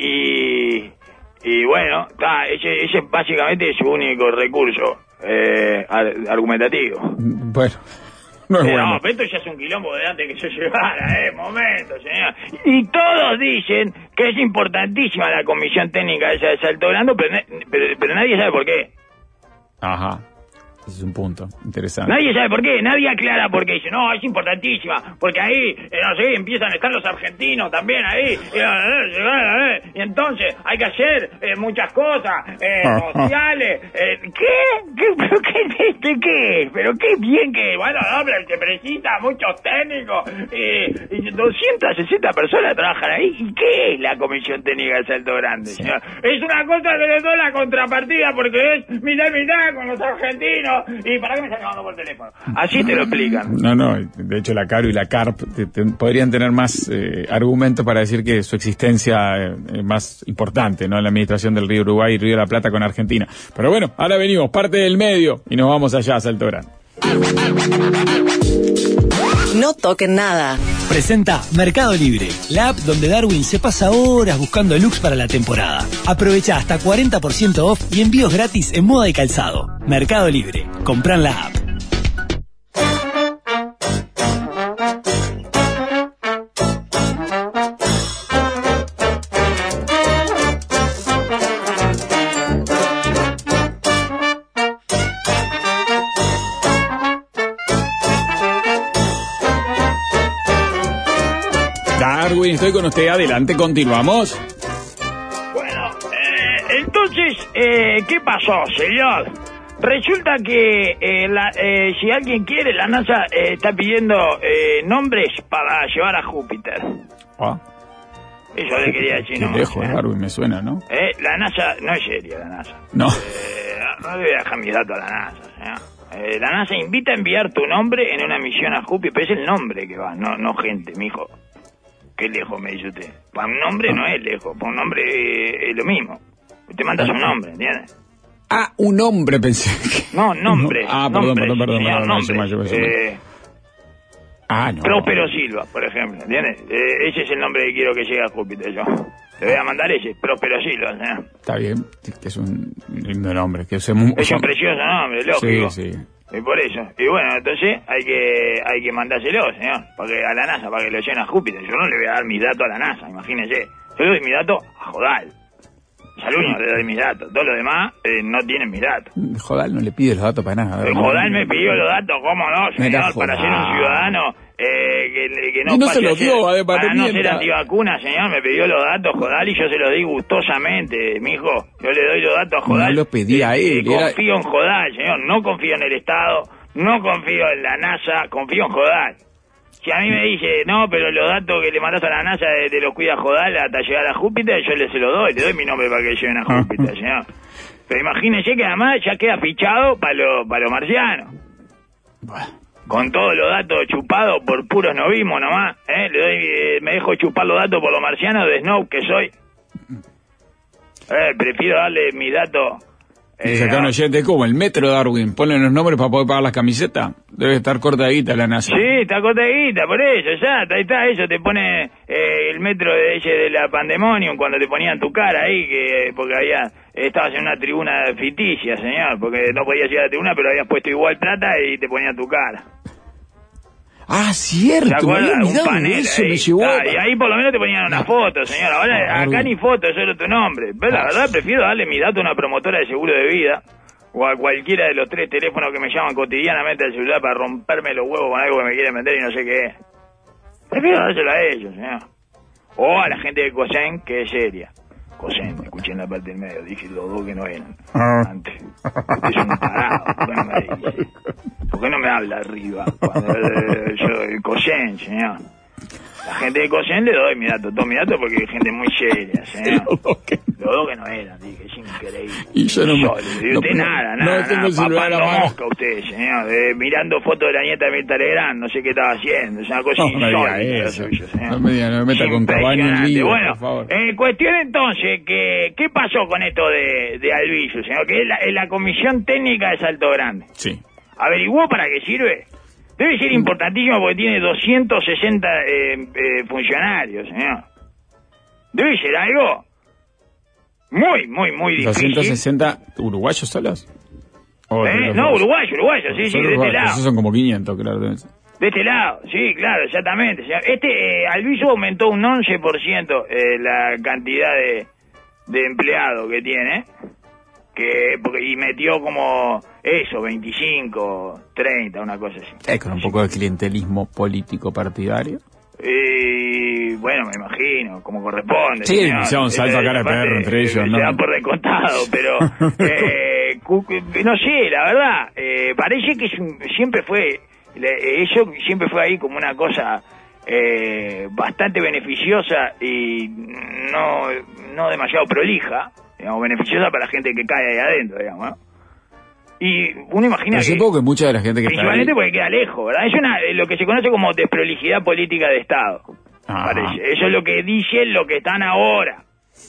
Y bueno, ese básicamente es su único recurso argumentativo. Bueno, no es bueno. No, pero esto ya es un quilombo de antes que yo llegara, momento, señor. Y todos dicen que es importantísima la comisión técnica esa de Salto Grande, pero nadie sabe por qué. Ajá. Ese es un punto interesante. Nadie sabe por qué, nadie aclara por qué. Dice, no, es importantísima, porque ahí, no sé, empiezan a estar los argentinos también ahí. Y entonces hay que hacer muchas cosas sociales. ¿Pero qué? Pero qué bien que, bueno, no, pero se precisa muchos técnicos. Y 260 personas trabajan ahí. ¿Y qué es la Comisión Técnica de Salto Grande, señor? Es una cosa que le doy la contrapartida porque es mitad con los argentinos. ¿Y para qué me están llamando por teléfono? Así te lo explican. No, de hecho la CARO y la CARP podrían tener más argumentos para decir que su existencia es más importante, ¿no? En la administración del Río Uruguay y Río de la Plata con Argentina. Pero bueno, ahora venimos, parte del medio, y nos vamos allá a Salto Grande. No toquen nada. Presenta Mercado Libre, la app donde Darwin se pasa horas buscando looks para la temporada. Aprovecha hasta 40% off y envíos gratis en moda y calzado. Mercado Libre, compran la app. Darwin, estoy con usted, adelante, continuamos. Bueno, entonces, ¿qué pasó, señor? Resulta que si alguien quiere, la NASA está pidiendo nombres para llevar a Júpiter. Eso le quería decir, ¿no? Qué lejos, Darwin, me suena, ¿no? La NASA, no es seria la NASA. No. No le voy a dejar mis datos a la NASA, señor. La NASA invita a enviar tu nombre en una misión a Júpiter, pero es el nombre que va, no gente, mijo. ¿Qué lejos me dice usted? Para un nombre no es lejos, para un nombre es lo mismo. Usted manda su nombre, ¿entiendes? Un nombre pensé que... No, nombre. Perdón. No. Próspero Silva, por ejemplo, ¿entiendes? Ese es el nombre que quiero que llegue a Júpiter yo. Le voy a mandar ese, Próspero Silva, ¿no? Está bien, que es un lindo nombre. Que es un precioso nombre, lógico. Sí. Y por eso. Y bueno, entonces hay que mandárselo, señor, a la NASA, para que lo lleven a Júpiter. Yo no le voy a dar mis datos a la NASA, imagínese. Yo le doy mis datos a Jodal. Saluño le doy mis datos. Todos los demás no tienen mis datos. Jodal no le pide los datos para nada. Jodal me pidió los datos, ¿cómo no, señor? Para ser un ciudadano que no, y no se los dio, para no ser antivacuna, señor, me pidió los datos Jodal y yo se los di gustosamente, mijo. Yo le doy los datos a Jodal. No los pedí a él. Confío en Jodal, señor. No confío en el Estado, no confío en la NASA, confío en Jodal. Si a mí me dice, no, pero los datos que le mandas a la NASA te los cuida Jodal hasta llegar a Júpiter, yo se los doy, le doy mi nombre para que lleven a Júpiter, señor. Pero imagínese que además ya queda fichado para los marcianos. Con todos los datos chupados por puros novismos nomás, me dejo chupar los datos por los marcianos de Snow que soy. Prefiero darle mis datos Y sacar un oyente como el Metro Darwin, ponen los nombres para poder pagar las camisetas. Debe estar cortadita la NASA. Sí, está cortadita, por eso, ya, ahí está, eso te pone el metro de la Pandemonium cuando te ponían tu cara ahí, que porque estabas en una tribuna ficticia, señor, porque no podías ir a la tribuna, pero habías puesto igual plata y te ponían tu cara. Ah, cierto, ¿te acuerdas? un panel eso ahí. me llevó. Y ahí por lo menos te ponían una foto, señor. Ahora acá ni foto, solo tu nombre. Pero la verdad prefiero darle mi dato a una promotora de seguro de vida o a cualquiera de los 3 teléfonos que me llaman cotidianamente al celular para romperme los huevos con algo que me quieren vender y no sé qué es. Prefiero dárselo a ellos, señor. O a la gente de COSEN, que es seria. COSEN, escuché en la parte del medio, dije los dos que no eran. Antes. Este es un tarado, ¿por qué no me dice? ¿Por qué no me habla arriba? Cuando yo, el COSEN, señor. La gente de COSEN le doy mi dato, todo mi dato porque hay gente muy seria, señor. Los dos que no eran, dije, es increíble. Y yo no me... usted nada, no tengo el celular a mano. Mosca usted, señor, mirando fotos de la nieta de Mirta Legrand, no sé qué estaba haciendo, es una cosa No me diga eso. No me meta con Cavani en lío, bueno, por favor. Cuestión entonces, ¿qué pasó con esto de Albizu, señor? Que es la Comisión Técnica de Salto Grande. Sí. ¿Averiguó para qué sirve? Debe ser importantísimo porque tiene 260 funcionarios, señor. Debe ser algo muy, muy, muy difícil. ¿260 uruguayos solos? No, uruguayos, sí, de este lado. Esos son como 500, claro. De este lado, sí, claro, exactamente. Señor. Albizu aumentó un 11% la cantidad de empleados que tiene. Y metió como eso, 25, 30, una cosa así. Con un poco de clientelismo político partidario. Bueno, me imagino, como corresponde. Sí, hicieron un salto a cara de perro entre ellos, ¿no? Se dan por descontado, pero no sé, la verdad, parece que siempre fue, eso siempre fue ahí como una cosa bastante beneficiosa y no demasiado prolija. Digamos, beneficiosa para la gente que cae ahí adentro, digamos, ¿no? Y uno imagina que mucha de la gente que principalmente está ahí... porque queda lejos, ¿verdad? Es lo que se conoce como desprolijidad política de Estado, parece. Eso es lo que dicen los que están ahora,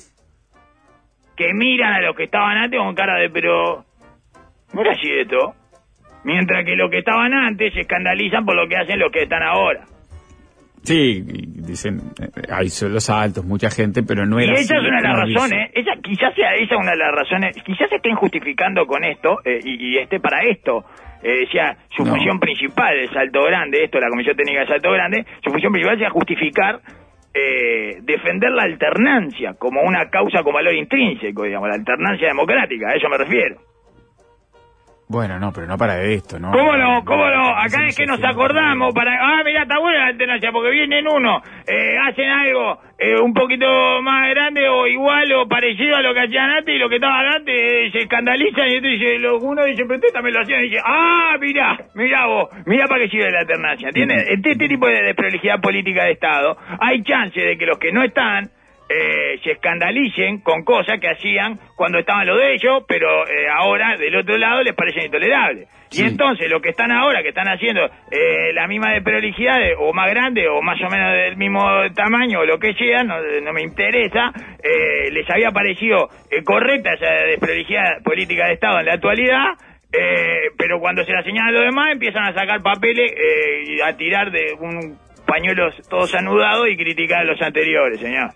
que miran a los que estaban antes con cara de pero no era así esto, mientras que los que estaban antes se escandalizan por lo que hacen los que están ahora. Sí, dicen, hay sueldos altos, mucha gente, pero no era así. Y esa es una de las razones, quizás sea esa una de las razones, quizás estén justificando con esto, y para esto, sea su función principal de Salto Grande, la Comisión Técnica de Salto Grande, su función principal sea justificar, defender la alternancia como una causa con valor intrínseco, digamos, la alternancia democrática, a eso me refiero. Bueno, no, pero no para esto, ¿no? ¿Cómo no? Acá es que nos acordamos mirá, está buena la alternancia, porque vienen hacen algo un poquito más grande o igual o parecido a lo que hacían antes y lo que estaban antes se escandalizan y entonces uno dice, pero usted también lo hacían y dice, mirá vos, mirá para qué sirve la alternancia, ¿entiendes? Este tipo de desprolijidad política de Estado, hay chance de que los que no están se escandalicen con cosas que hacían cuando estaban los de ellos, pero ahora del otro lado les parecen intolerables. Sí. Y entonces los que están ahora, que están haciendo la misma desprolijidad, o más grande, o más o menos del mismo tamaño, o lo que sea, no me interesa, les había parecido correcta esa desprolijidad política de Estado en la actualidad, pero cuando se la señalan a los demás empiezan a sacar papeles y a tirar de un pañuelo todos anudados y criticar a los anteriores, señor.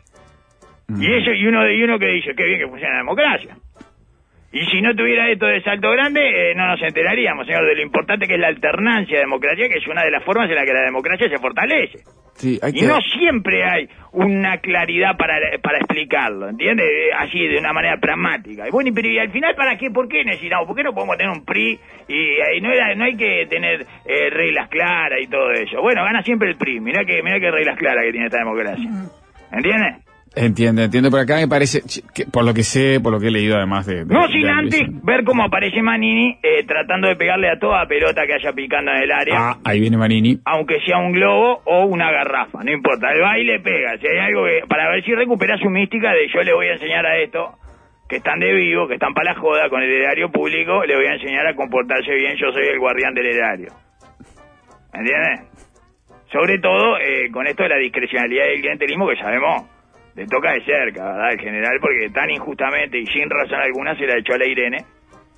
Y uno que dice, qué bien que funciona la democracia. Y si no tuviera esto de Salto Grande, no nos enteraríamos, señor, de lo importante que es la alternancia democrática, que es una de las formas en la que la democracia se fortalece. Sí, no siempre hay una claridad para explicarlo, ¿entiendes? Así, de una manera pragmática. Y bueno, pero ¿y al final para qué? ¿Por qué necesitamos? ¿Por qué no podemos tener un PRI? Y no hay que tener reglas claras y todo eso. Bueno, gana siempre el PRI. Mirá qué reglas claras que tiene esta democracia. ¿Entiendes? Entiendo, pero acá me parece, que por lo que sé, por lo que he leído además sin antes ver cómo aparece Manini tratando de pegarle a toda pelota que haya picando en el área. Ahí viene Manini. Aunque sea un globo o una garrafa, no importa, el baile pega. Si hay algo para ver si recupera su mística de yo le voy a enseñar a esto, que están de vivo, que están para la joda con el erario público, le voy a enseñar a comportarse bien, yo soy el guardián del erario. ¿Entiendes? Sobre todo con esto de la discrecionalidad del clientelismo que sabemos. Le toca de cerca, ¿verdad? El general, porque tan injustamente y sin razón alguna se la echó a la Irene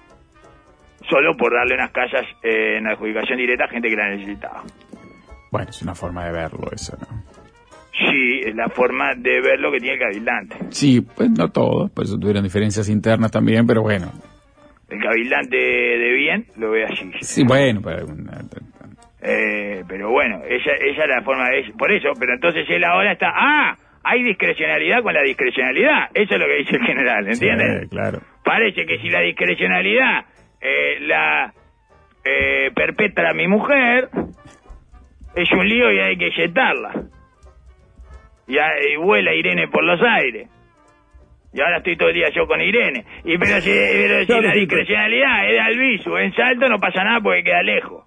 solo por darle unas casas en adjudicación directa a gente que la necesitaba. Bueno, es una forma de verlo eso, ¿no? Sí, es la forma de ver lo que tiene el cabildante. Sí, pues no todos, por eso tuvieron diferencias internas también, pero bueno. El cabildante de bien lo ve así. Sí, bueno, pero... pero bueno, ella es la forma de... Por eso, pero entonces él ahora está... Hay discrecionalidad con la discrecionalidad. Eso es lo que dice el general, ¿entiendes? Sí, claro. Parece que si la discrecionalidad la perpetra mi mujer, es un lío y hay que yetarla. Y vuela Irene por los aires. Y ahora estoy todo el día yo con Irene. Pero si la discrecionalidad es de Albizu, en Salto no pasa nada porque queda lejos.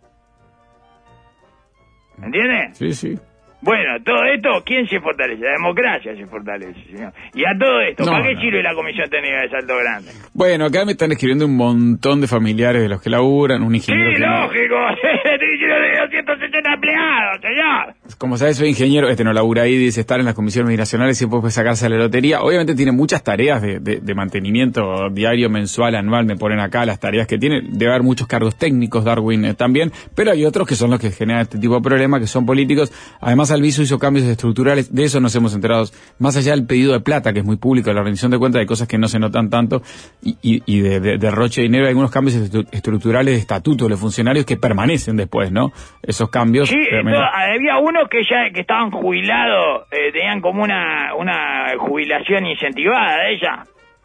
¿Entiendes? Sí, sí. Bueno, todo esto, ¿quién se fortalece? La democracia se fortalece, señor. Y a todo esto, ¿para qué sirve la Comisión Técnica de Salto Grande? Bueno, acá me están escribiendo un montón de familiares de los que laburan, un ingeniero... Sí, lógico, estoy diciendo de 260 empleados, señor. Como sabes, soy ingeniero, no labura ahí, dice estar en las comisiones binacionales y después sacarse a la lotería. Obviamente tiene muchas tareas de mantenimiento diario, mensual, anual, me ponen acá las tareas que tiene. Debe haber muchos cargos técnicos, Darwin también, pero hay otros que son los que generan este tipo de problemas, que son políticos. Además, Albizu hizo cambios estructurales, de eso nos hemos enterado, más allá del pedido de plata, que es muy público, la rendición de cuentas, hay cosas que no se notan tanto, y de derroche de dinero, hay algunos cambios estructurales de estatuto de los funcionarios que permanecen después, ¿no? Esos cambios... Sí, había unos que estaban jubilados, tenían como una jubilación incentivada de ella.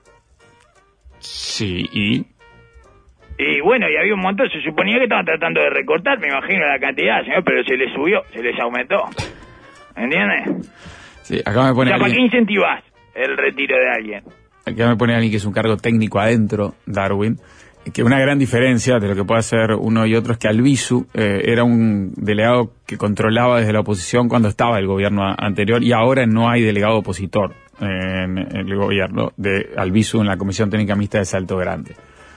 Sí, Y bueno, y había un montón, se suponía que estaban tratando de recortar, me imagino la cantidad, señor, pero se les subió, se les aumentó. ¿Entiendes? Sí, acá me pone... ¿Para qué incentivás el retiro de alguien? Acá me pone alguien que es un cargo técnico adentro, Darwin, que una gran diferencia de lo que puede hacer uno y otro es que Albizu era un delegado que controlaba desde la oposición cuando estaba el gobierno anterior, y ahora no hay delegado opositor en el gobierno de Albizu en la Comisión Técnica Mixta de Salto Grande.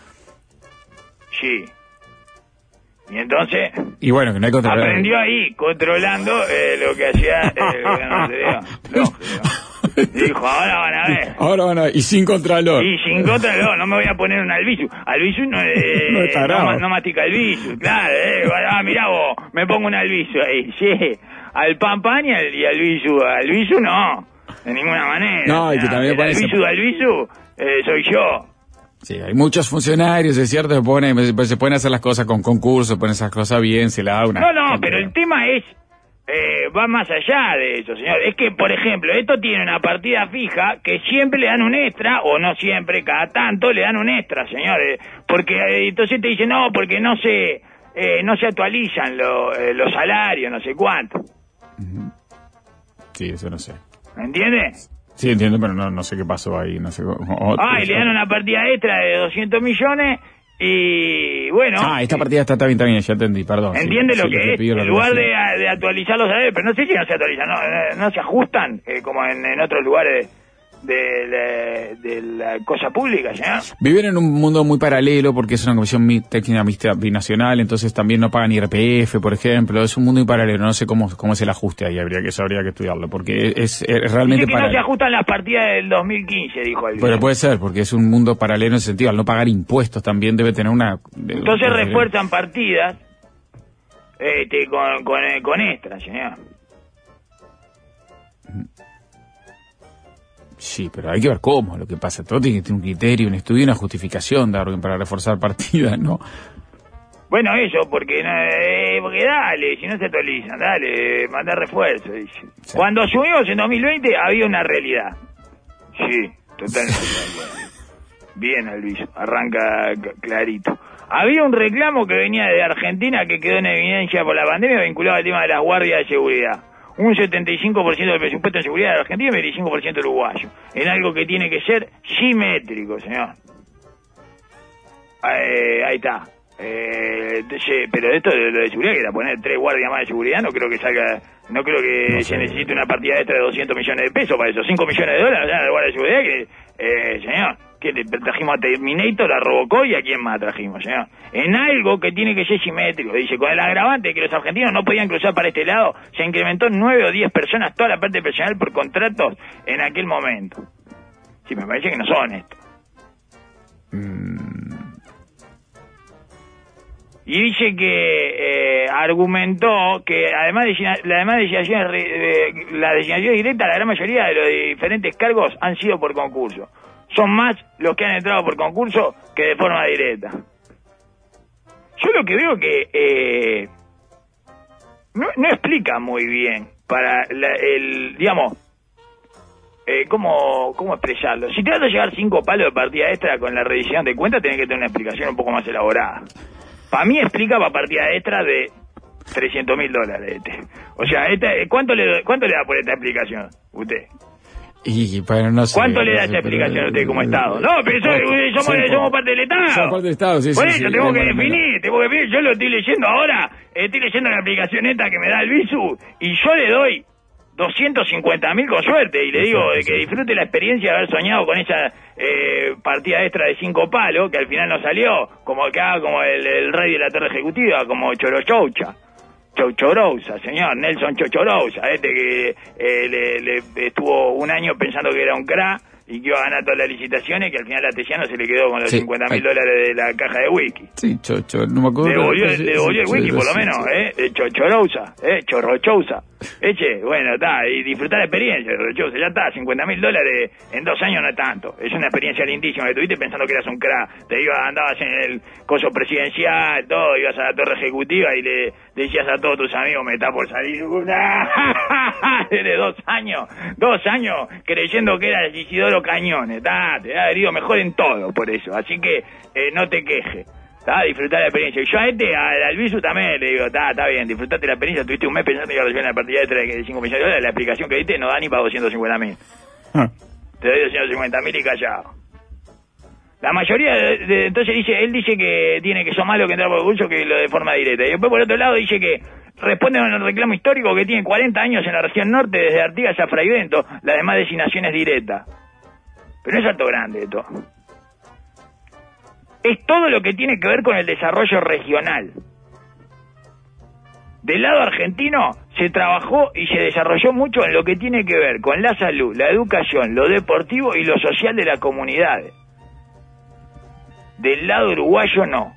Sí. Y entonces... Y bueno, que no hay control. Aprendió ahí, controlando lo que hacía el gobierno anterior. Dijo, ahora van a ver. Ahora van a ver, y sin contralor. Y sin contralor, no me voy a poner un Albizu. Albizu no mastica Albizu, claro. Mirá vos, me pongo un Albizu ahí. Sí, al pan y Albizu. Albizu no, de ninguna manera. No, y que también el Albizu de Albizu soy yo. Sí, hay muchos funcionarios, es cierto, se pueden hacer las cosas con concursos, ponen esas cosas bien, se la da una... No, pero el tema es, va más allá de eso, señor. Es que, por ejemplo, esto tiene una partida fija que siempre le dan un extra, o no siempre, cada tanto le dan un extra, señor. Porque entonces te dicen, no, porque no se actualizan los salarios, no sé cuánto. Sí, eso no sé. ¿Me entiendes? Sí, entiendo, pero no sé qué pasó ahí, no sé cómo... y le dan una partida extra de 200 millones y bueno... esta partida está bien, ya entendí, perdón. ¿Entiende lo que es? En lugar de actualizar los salarios, pero no sé si no se actualizan, no se ajustan como en otros lugares de la cosa pública, ¿ya? Viven en un mundo muy paralelo porque es una comisión técnica mixta binacional, entonces también no pagan IRPF, por ejemplo, es un mundo muy paralelo, no sé cómo es el ajuste ahí, habría que estudiarlo, porque es realmente paralelo. No se ajustan las partidas del 2015, dijo él. Pero puede ser, porque es un mundo paralelo en ese sentido, al no pagar impuestos también debe tener una... Entonces refuerzan partidas con extras, señor. Sí, pero hay que ver cómo, lo que pasa. Todo tiene que tener un criterio, un estudio y una justificación, Darwin, para reforzar partidas, ¿no? Bueno, eso, porque dale, si no se actualizan, dale, manda refuerzo, dice. Sí. Cuando asumimos en 2020 había una realidad. Sí, totalmente. Bien, Albizu, arranca clarito. Había un reclamo que venía de Argentina que quedó en evidencia por la pandemia vinculado al tema de las guardias de seguridad. Un 75% del presupuesto en seguridad de Argentina y 25% del uruguayo. En algo que tiene que ser simétrico, señor. Ahí está. Pero esto de lo de seguridad, que era poner 3 guardias más de seguridad, no creo que se necesite una partida extra de 200 millones de pesos para eso. 5 millones de dólares, de guardia de seguridad, señor, que trajimos a Terminator, a Robocop y a quién más trajimos, señor. En algo que tiene que ser simétrico. Dice, con el agravante de que los argentinos no podían cruzar para este lado, se incrementó 9 o 10 personas toda la parte personal por contratos en aquel momento. Sí, me parece que no son esto. y dice que argumentó que además de la designación directa, la gran mayoría de los diferentes cargos han sido por concurso. Son más los que han entrado por concurso que de forma directa. Yo lo que veo que no explica muy bien para digamos, ¿cómo expresarlo? Si te vas a llevar 5 palos de partida extra con la revisión de cuentas, tenés que tener una explicación un poco más elaborada. Para mí explica para partida extra de $300.000. O sea, ¿cuánto le da por esta explicación usted? No sé, ¿Cuánto le da esta explicación a usted como Estado? No, pero somos parte del Estado. Somos parte del Estado, sí. Por eso tengo que definir. Yo lo estoy leyendo ahora. Estoy leyendo la explicación esta que me da el Visu y yo le doy 250.000 con suerte y le digo de que disfrute la experiencia de haber soñado con esa partida extra de 5 palos que al final no salió, como el rey de la torre ejecutiva, como Chorochoucha. Chochorousa, señor, Nelson Chochorousa, que le estuvo un año pensando que era un crack y que iba a ganar todas las licitaciones, que al final a Tessiano se le quedó con los $50.000 de la caja de whisky. Sí, no me acuerdo. Le devolvió el whisky, por lo menos, Chochorousa, Chorrochousa. Bueno, está, y disfrutar la experiencia, Chorrochousa, ya está, $50.000 en 2 años no es tanto. Es una experiencia lindísima que tuviste pensando que eras un crack. Andabas en el coso presidencial, todo, ibas a la torre ejecutiva y le decías a todos tus amigos, me está por salir una... de 2 años creyendo que eras Isidoro Cañones, te ha herido mejor en todo por eso, así que no te quejes. Disfrutar la experiencia. Y yo al Visu también le digo, está bien, disfrutaste la experiencia, tuviste un mes pensando que iba a recibir una partida extra de $5 millones, la explicación que diste no da ni para 250.000. Te doy 250.000 y callado. La mayoría entonces él dice que son malos que entrar por concurso que lo de forma directa. Y después por otro lado dice que responde a un reclamo histórico que tiene 40 años en la región norte, desde Artigas a Fraivento, las demás designaciones directas. Pero no es Alto Grande esto. Es todo lo que tiene que ver con el desarrollo regional. Del lado argentino se trabajó y se desarrolló mucho en lo que tiene que ver con la salud, la educación, lo deportivo y lo social de las comunidades. Del lado uruguayo no.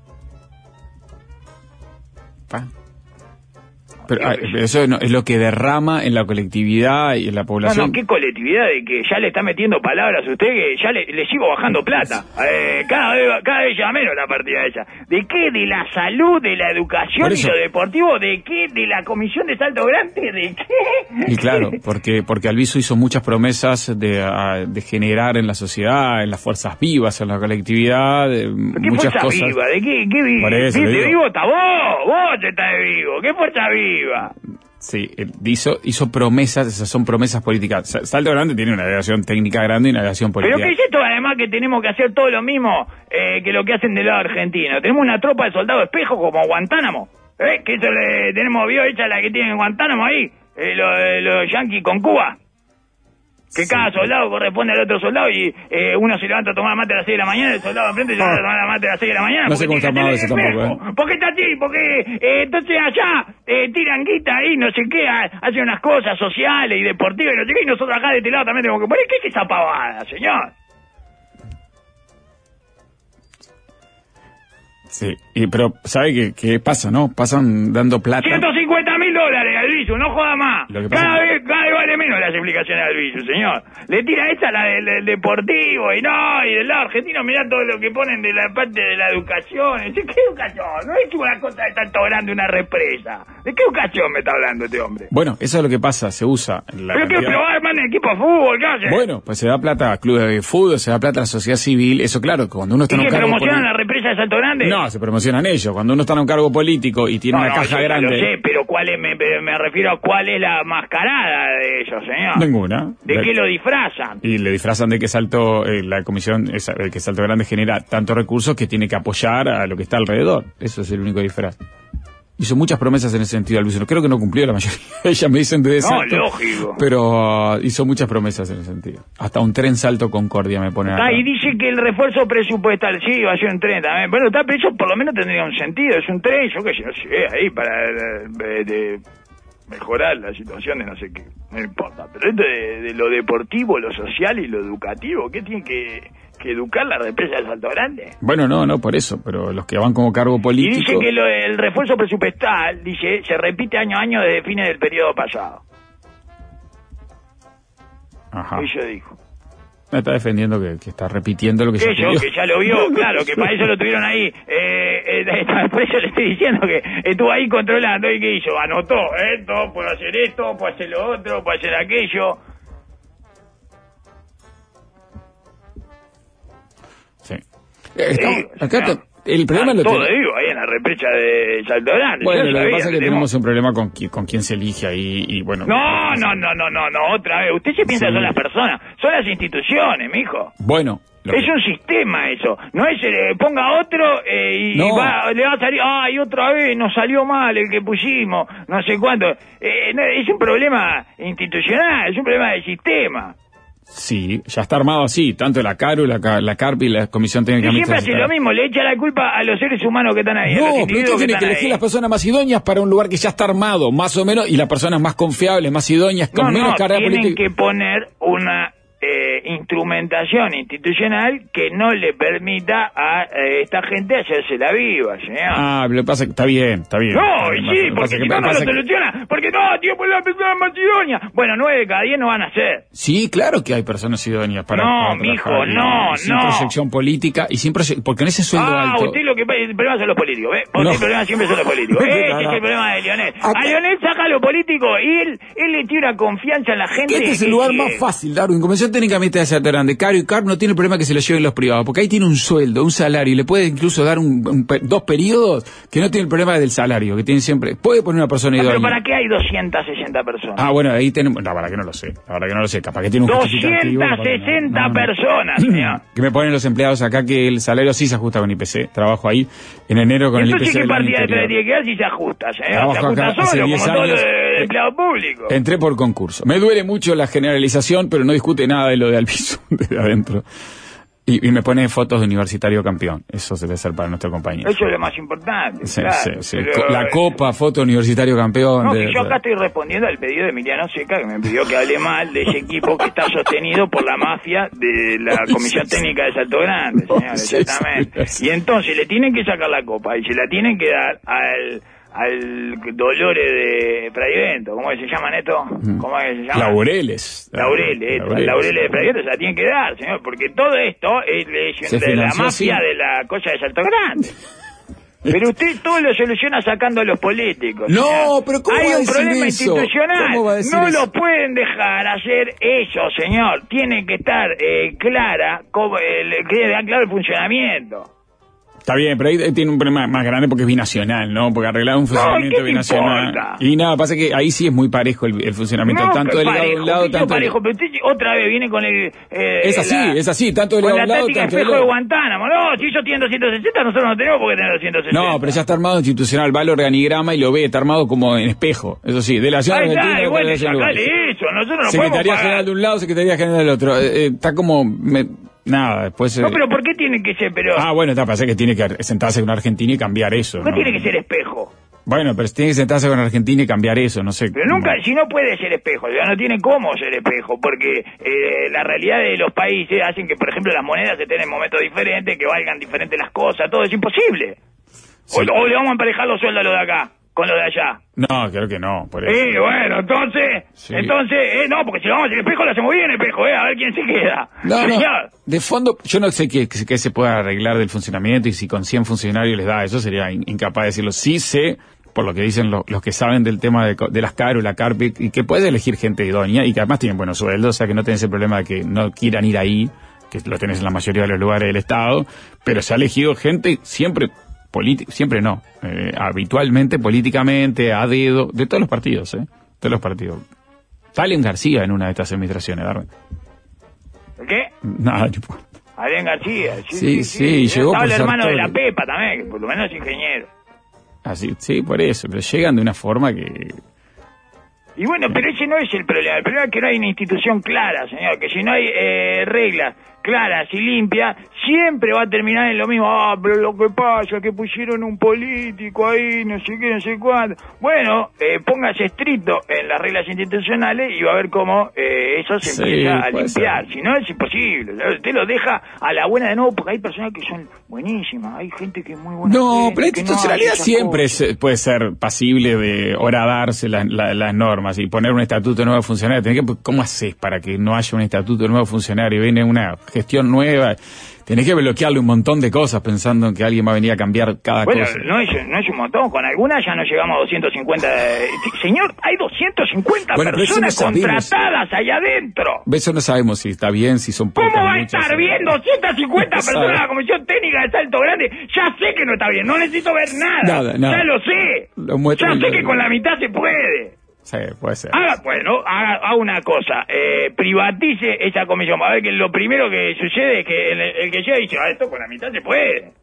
Pero eso es lo que derrama en la colectividad y en la población. ¿Qué colectividad? De que ya le está metiendo palabras a usted, que ya le sigo bajando plata. Cada vez ya menos la partida esa. ¿De qué? ¿De la salud, de la educación y lo deportivo? ¿De qué? ¿De la Comisión de Salto Grande? ¿De qué? Y claro, porque Albizu hizo muchas promesas de generar en la sociedad, en las fuerzas vivas, en la colectividad, ¿Qué muchas fuerza cosas. Viva? ¿De qué viva? ¿De vivo está vos te estás de vivo. ¿Qué fuerza viva? Sí, hizo promesas, esas son promesas políticas. Salto Grande tiene una delegación técnica grande y una delegación política. Pero ¿qué es esto además que tenemos que hacer todo lo mismo que lo que hacen del lado argentino? Tenemos una tropa de soldados espejo como Guantánamo, que eso tenemos vio hecha la que tienen en Guantánamo ahí, los yanquis con Cuba. Que cada soldado corresponde al otro soldado y uno se levanta a tomar mate a las 6 de la mañana, el soldado enfrente se levanta a tomar mate a las 6 de la mañana. No sé cómo está armado eso tampoco, ¿Por qué está así? Porque entonces allá tiran guita ahí, no sé qué, hacen unas cosas sociales y deportivas y no sé qué, y nosotros acá de este lado también tenemos que poner. ¿Qué es esa pavada, señor? Sí, pero ¿sabe qué pasa, no? Pasan dando plata. $150.000, Albizu, no joda más. Cada vez vale menos las explicaciones de Albizu, señor. Le tira esta la del deportivo y del lado argentino mirá todo lo que ponen de la parte de la educación. ¿Qué educación? No es una cosa de tanto grande, una represa. ¿De qué educación me está hablando este hombre? Bueno, eso es lo que pasa, se usa. ¿Pero qué? ¿Pero va a armar un equipo de fútbol? ¿Qué hace? Bueno, pues se da plata a clubes de fútbol, se da plata a la sociedad civil. Eso claro, que cuando uno está en un cargo político... ¿Y que promocionan la represa de Salto Grande? No, se promocionan ellos. Cuando uno está en un cargo político y tiene una caja grande... No sé, pero me refiero a cuál es la mascarada de ellos, señor. Ninguna. ¿De qué lo disfrazan? Y le disfrazan de que la comisión, que Salto Grande genera tantos recursos que tiene que apoyar a lo que está alrededor. Eso es el único disfraz. Hizo muchas promesas en ese sentido, Albizu. Creo que no cumplió la mayoría. Ellas me dicen de eso. No, lógico. Pero hizo muchas promesas en ese sentido. Hasta un tren Salto Concordia me pone acá. Y dice que el refuerzo presupuestal, sí, va a ser un tren también. Bueno, pero eso por lo menos tendría un sentido. Es un tren, yo que sé, no sé, ahí para mejorar la situación de no sé qué. No importa. Pero esto de lo deportivo, lo social y lo educativo, ¿qué que educar la represa del Salto Grande. Bueno, no, por eso, pero los que van como cargo político... Y dice que el refuerzo presupuestal, dice, se repite año a año desde fines del periodo pasado. Ajá. Eso dijo. Me está defendiendo que está repitiendo lo que que ya lo vio, claro, que para eso lo tuvieron ahí. Por eso le estoy diciendo que estuvo ahí controlando. ¿Y qué hizo? Anotó esto, puedo hacer esto, puedo hacer lo otro, puedo hacer aquello. Sí. El problema lo todo digo, ahí en la represa de Salto Grande. Bueno, lo que pasa es que tenemos un problema con quién se elige ahí y bueno... No, otra vez. Usted se piensa son las personas, son las instituciones, mijo. Bueno... Es un sistema eso, no es ponga otro y le va a salir, ay, otra vez nos salió mal el que pusimos, no sé cuánto. Es un problema institucional, es un problema del sistema. Sí, ya está armado así, tanto la CARU, la CARP y la Comisión Técnica Administrativa. Y siempre hace lo mismo, le echa la culpa a los seres humanos que están ahí. No, pero usted tiene que elegir las personas más idóneas para un lugar que ya está armado, más o menos, y las personas más confiables, más idóneas, con menos carga política. Tienen que poner una instrumentación institucional que no le permita a esta gente hacerse la viva, señor. Lo que pasa es que está bien. No, sí, porque si no lo soluciona. Porque no, tío, pues la persona más idónea. Bueno, 9 de cada 10 no van a ser. Sí, claro que hay personas idóneas para mijo, no. Sin proyección política y sin porque en ese sueldo alto... usted lo que el problema son los políticos, ¿ves? El problema siempre son los políticos. Ese es el problema de Lionel. A Lionel saca lo político y él le tiene una confianza en la gente. Este es el lugar más fácil, Darwin. Convención técnicamente de Salto Grande. CARU y CARP no tiene el problema que se lo lleven los privados, porque ahí tiene un sueldo, un salario, y le puede incluso dar 2 periodos que no tiene el problema del salario, que tiene siempre. Puede poner una persona idónea. Pero ¿para qué hay 260 personas? Bueno, ahí tenemos... La verdad que no lo sé. Capaz que tiene un 260 personas, señor. Que me ponen los empleados acá que el salario sí se ajusta con IPC. Trabajo ahí en enero con el IPC. Entonces, ¿qué partida de tiene que dar si se ajusta, señor? Se ajusta solo, como todo el empleado público. Entré por concurso. Me duele mucho la generalización, pero no discute nada de lo de Albizu de adentro. Y me pone fotos de universitario campeón. Eso debe ser para nuestro compañero. Eso es lo más importante. Sí, claro, sí. Pero, la copa, foto universitario campeón. Yo acá estoy respondiendo al pedido de Emiliano Seca, que me pidió que hable mal de ese equipo que está sostenido por la mafia de la Comisión Técnica de Salto Grande, señor. Exactamente. Y entonces le tienen que sacar la copa y se la tienen que dar al Dolores de Praivento. ¿Cómo se llaman esto? ¿Cómo es que se llama? Laureles de Praivento se la tienen que dar, señor, porque todo esto es de la mafia de la cosa de Salto Grande. Pero usted todo lo soluciona sacando a los políticos. No, señor. pero ¿cómo hay va a un decir problema eso? institucional. ¿Cómo va a decir no eso? lo pueden dejar hacer eso, señor. Tiene que estar clara, quede claro el funcionamiento. Está bien, pero ahí tiene un problema más grande porque es binacional, ¿no? Porque arreglar un funcionamiento binacional. Importa? Y nada, pasa que ahí sí es muy parejo el funcionamiento, tanto delegado de un lado, tanto parejo, pero usted otra vez viene con el... es así, tanto delegado de un lado, con la táctica espejo de Guantánamo. No, si ellos tienen 260, nosotros no tenemos por qué tener 260. No, pero ya está armado institucional, va el organigrama y lo ve, está armado como en espejo. Eso sí, de la ciudad argentina... Igual sacale eso, nosotros no Secretaría General de un lado, Secretaría General del otro. Está como... Nada, después... No, pero ¿por qué tiene que ser? Bueno, pasa que tiene que sentarse con Argentina y cambiar eso. No tiene que ser espejo. Bueno, pero tiene que sentarse con Argentina y cambiar eso, no sé. Pero nunca, si no puede ser espejo, ya no tiene cómo ser espejo, porque la realidad de los países hacen que, por ejemplo, las monedas estén en momentos diferentes, que valgan diferentes las cosas, todo es imposible. Sí. O le vamos a emparejar los sueldos a los de acá con los de allá. No, creo que no, por eso. Bueno, entonces, no, porque si lo vamos a hacer espejo, lo hacemos bien espejo, a ver quién se queda. No, de fondo, yo no sé qué se puede arreglar del funcionamiento y si con 100 funcionarios les da, eso sería incapaz de decirlo. Sí sé, por lo que dicen los que saben del tema de las CARU, la CARP, y que puede elegir gente idónea y que además tienen buenos sueldos, o sea que no tenés el problema de que no quieran ir ahí, que lo tenés en la mayoría de los lugares del Estado, pero se ha elegido gente siempre habitualmente, políticamente, a dedo, de todos los partidos, todos los partidos. Alén García en una de estas administraciones, Darwin. ¿Qué? Nada, no importa. Alén García, sí, llegó por el hermano Sartori. de la Pepa también, que por lo menos es ingeniero. Sí, por eso, pero llegan de una forma que... Y bueno, pero ese no es el problema es que no hay una institución clara, señor, que si no hay reglas claras y limpias, siempre va a terminar en lo mismo. Ah, pero lo que pasa es que pusieron un político ahí, no sé qué, no sé cuánto. Bueno, póngase estricto en las reglas institucionales y va a ver cómo eso se empieza a limpiar. Si no, es imposible. Usted lo deja a la buena de nuevo, porque hay personas que son buenísimas, hay gente que es muy buena. No, pero la institucionalidad siempre puede ser pasible de horadarse las normas y poner un estatuto de nuevo funcionario. ¿Cómo haces para que no haya un estatuto de nuevo funcionario? Viene una gestión nueva, tenés que bloquearle un montón de cosas pensando en que alguien va a venir a cambiar cada cosa. No es un montón, con algunas ya no llegamos a 250. Señor, hay 250 personas contratadas allá adentro. Eso no sabemos si está bien, si son pocas. ¿Cómo va a estar bien 250 personas en la Comisión Técnica de Salto Grande? Ya sé que no está bien, no necesito ver nada. Ya lo sé. Ya sé que con la mitad se puede. Sí, puede ser. Haga una cosa, privatice esa comisión. Va a ver que lo primero que sucede es que el que llega dice, esto con la mitad se puede.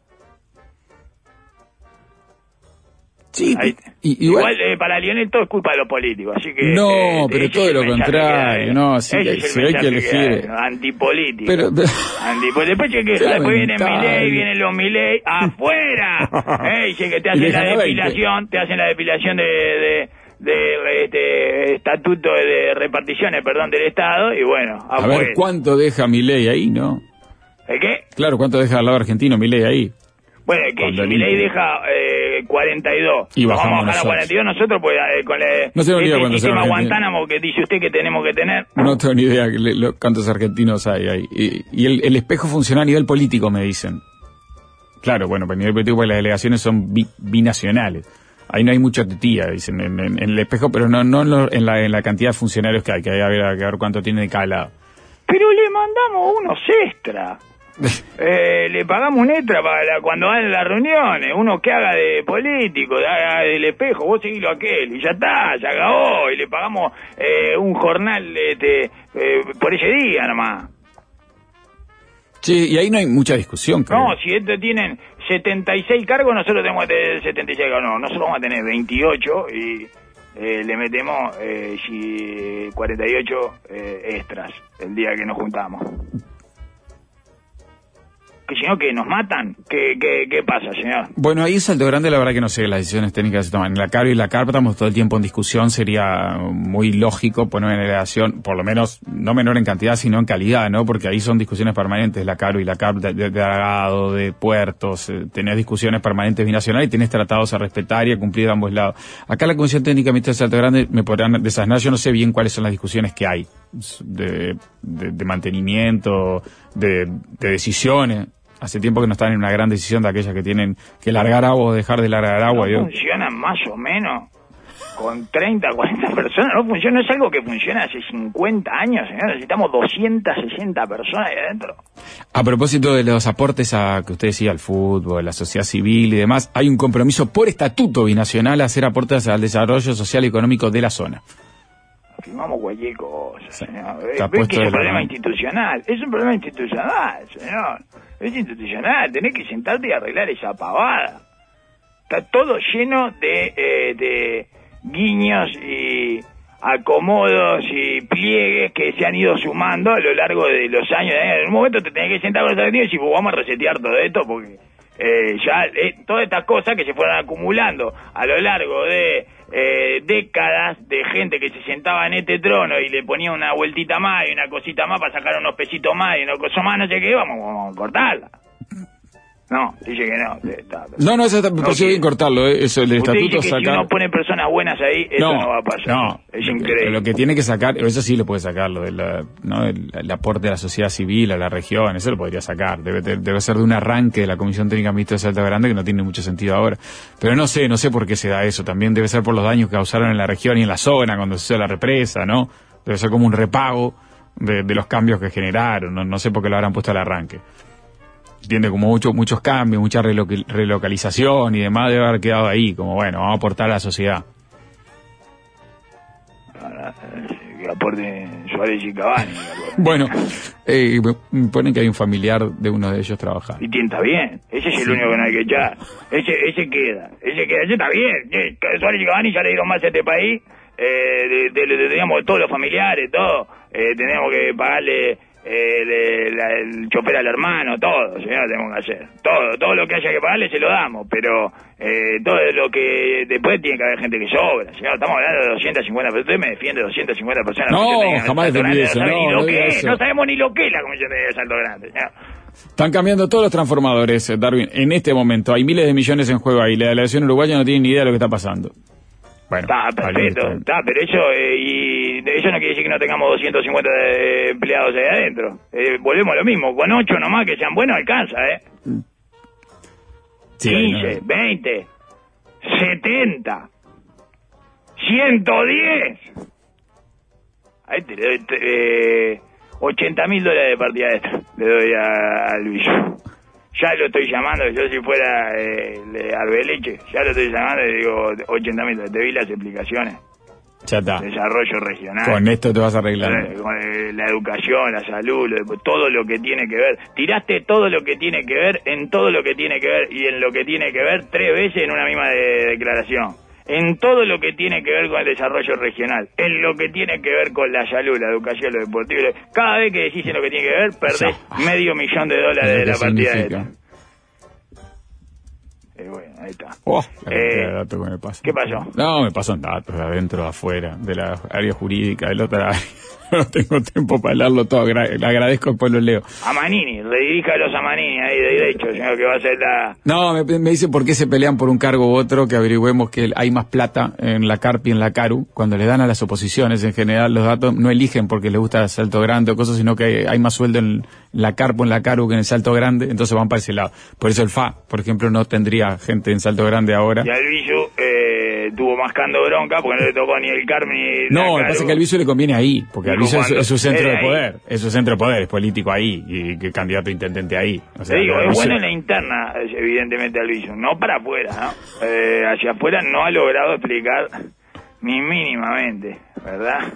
Sí, igual para Lionel todo es culpa de los políticos, así que... No, pero todo lo contrario, no, sí, se ve que elegir... Antipolítico. Después viene Milei, vienen los Milei, ¡afuera! Dice que te hacen la depilación de estatuto de reparticiones, del Estado, y bueno, a ver cuánto deja Milei ahí, ¿no? ¿El qué? Claro, cuánto deja al lado argentino Milei ahí. Bueno, que si Milei deja 42 y vamos a bajar a 42 nosotros, pues con el sistema Guantánamo que dice usted que tenemos que tener. No tengo ni idea cuántos argentinos hay ahí. Y el espejo funciona a nivel político, me dicen. Claro, bueno, a nivel político, pues las delegaciones son binacionales. Ahí no hay mucha tetía, dicen, en el espejo, pero no en la cantidad de funcionarios que hay, que ver cuánto tiene de cada lado. Pero le mandamos unos extra. Le pagamos un extra para cuando van a las reuniones, uno que haga de político, haga del espejo, vos seguilo a aquel, y ya está, ya acabó, y le pagamos un jornal por ese día nomás. Sí, y ahí no hay mucha discusión, creo. No, si estos tienen 76 cargos, nosotros tenemos que tener 76 cargos. No, nosotros vamos a tener 28 y le metemos 48 extras el día que nos juntamos. Que si no, que nos matan. ¿Qué pasa, señor? Bueno, ahí Salto Grande, la verdad que no sé las decisiones técnicas que se toman. En la CARO y la CARP estamos todo el tiempo en discusión. Sería muy lógico poner en delegación, por lo menos, no menor en cantidad, sino en calidad, ¿no? Porque ahí son discusiones permanentes, la CARO y la CARP, de dragado, de puertos. Tenés discusiones permanentes binacionales y tenés tratados a respetar y a cumplir de ambos lados. Acá la Comisión Técnica Mixta de Salto Grande me podrán desasnar. Yo no sé bien cuáles son las discusiones que hay de mantenimiento, de decisiones. Hace tiempo que no están en una gran decisión de aquellas que tienen que largar agua o dejar de largar agua. No funcionan más o menos con 30, 40 personas. No funciona, es algo que funciona hace 50 años, señor. Necesitamos 260 personas ahí adentro. A propósito de los aportes que usted decía al fútbol, la sociedad civil y demás, hay un compromiso por estatuto binacional a hacer aportes al desarrollo social y económico de la zona. Firmamos cualquier cosa, señor. Está ¿Ves que es un problema mano. institucional? Es un problema institucional, señor. Es institucional. Tenés que sentarte y arreglar esa pavada. Está todo lleno de guiños y acomodos y pliegues que se han ido sumando a lo largo de los años. En un momento te tenés que sentar con los argentinos y decir, pues vamos a resetear todo esto porque todas estas cosas que se fueron acumulando a lo largo de décadas de gente que se sentaba en este trono y le ponía una vueltita más y una cosita más para sacar unos pesitos más y una cosa más, no sé qué, vamos a cortarla. No, dice que no. No, eso me pareció bien cortarlo, eso, el Usted estatuto dice que sacar... si uno pone personas buenas ahí, eso no va a pasar. No, es increíble. Lo que tiene que sacar, eso sí lo puede sacar, lo de el aporte de la sociedad civil a la región, eso lo podría sacar. Debe ser de un arranque de la Comisión Técnica Mixta de Salto Grande que no tiene mucho sentido ahora. Pero no sé por qué se da eso. También debe ser por los daños que causaron en la región y en la zona cuando se hizo la represa, ¿no? Debe ser como un repago de los cambios que generaron. No sé por qué lo habrán puesto al arranque. Tiene como muchos cambios, mucha relocalización y demás, debe haber quedado ahí, como bueno, vamos a aportar a la sociedad. Que aporte Suárez y Cavani. Bueno, me ponen que hay un familiar de uno de ellos trabajando. Y tienta bien, ese es el único que no hay que echar. Ese queda, ese está bien. Suárez y Cavani ya le dieron más a este país, digamos, todos los familiares, todo. Tenemos que pagarle el chofer al hermano, todo, señor, tenemos que hacer. Todo lo que haya que pagarle se lo damos, pero todo lo que después tiene que haber gente que sobra, señor. Estamos hablando de 250 personas. Usted me defiende 250 personas. No, jamás defendí eso. No sabemos ni lo que es la Comisión de Salto Grande, señor. Están cambiando todos los transformadores, Darwin. En este momento hay miles de millones en juego ahí. La delegación uruguaya no tiene ni idea de lo que está pasando. Bueno, está perfecto, pero eso no quiere decir que no tengamos 250 empleados ahí adentro. Volvemos a lo mismo, con 8 nomás que sean buenos alcanza, Sí, 15, 20, 70, 110. Ahí te le doy $80.000 de partida extra, le doy a Luis. Ya lo estoy llamando, yo si fuera Arbeleche, ya lo estoy llamando y le digo 80.000, te vi las explicaciones. Ya está. Desarrollo regional. Con esto te vas a arreglar. Con la educación, la salud, todo lo que tiene que ver. Tiraste todo lo que tiene que ver en todo lo que tiene que ver y en lo que tiene que ver 3 veces en una misma declaración. En todo lo que tiene que ver con el desarrollo regional, en lo que tiene que ver con la salud, la educación, lo deportivo. Cada vez que decís en lo que tiene que ver, perdés $500.000 de la partida esta. Bueno, ahí está. De datos que me pasan. ¿Qué pasó? No, me pasan datos de adentro, de afuera, de la área jurídica, de la otra área. No tengo tiempo para leerlo todo, le agradezco, después lo leo. A Manini, rediríjalos a Manini ahí de derecho, señor, que va a ser la... No, me dice por qué se pelean por un cargo u otro, que averigüemos que hay más plata en la CARP y en la CARU. Cuando le dan a las oposiciones, en general, los datos no eligen porque les gusta Salto Grande o cosas, sino que hay más sueldo en la CARP o en la CARU que en el Salto Grande, entonces van para ese lado. Por eso el FA, por ejemplo, no tendría gente en Salto Grande ahora. Y al Visu estuvo mascando bronca porque no le tocó ni el CARP ni No, lo que pasa es que al Visu le conviene ahí, porque al Visu es su centro de poder, es su centro de poder, es político ahí, y que candidato a intendente ahí. O sea, te digo, es bueno en la interna, evidentemente, al Visu, no para afuera, ¿no? Hacia afuera no ha logrado explicar ni mínimamente, ¿verdad?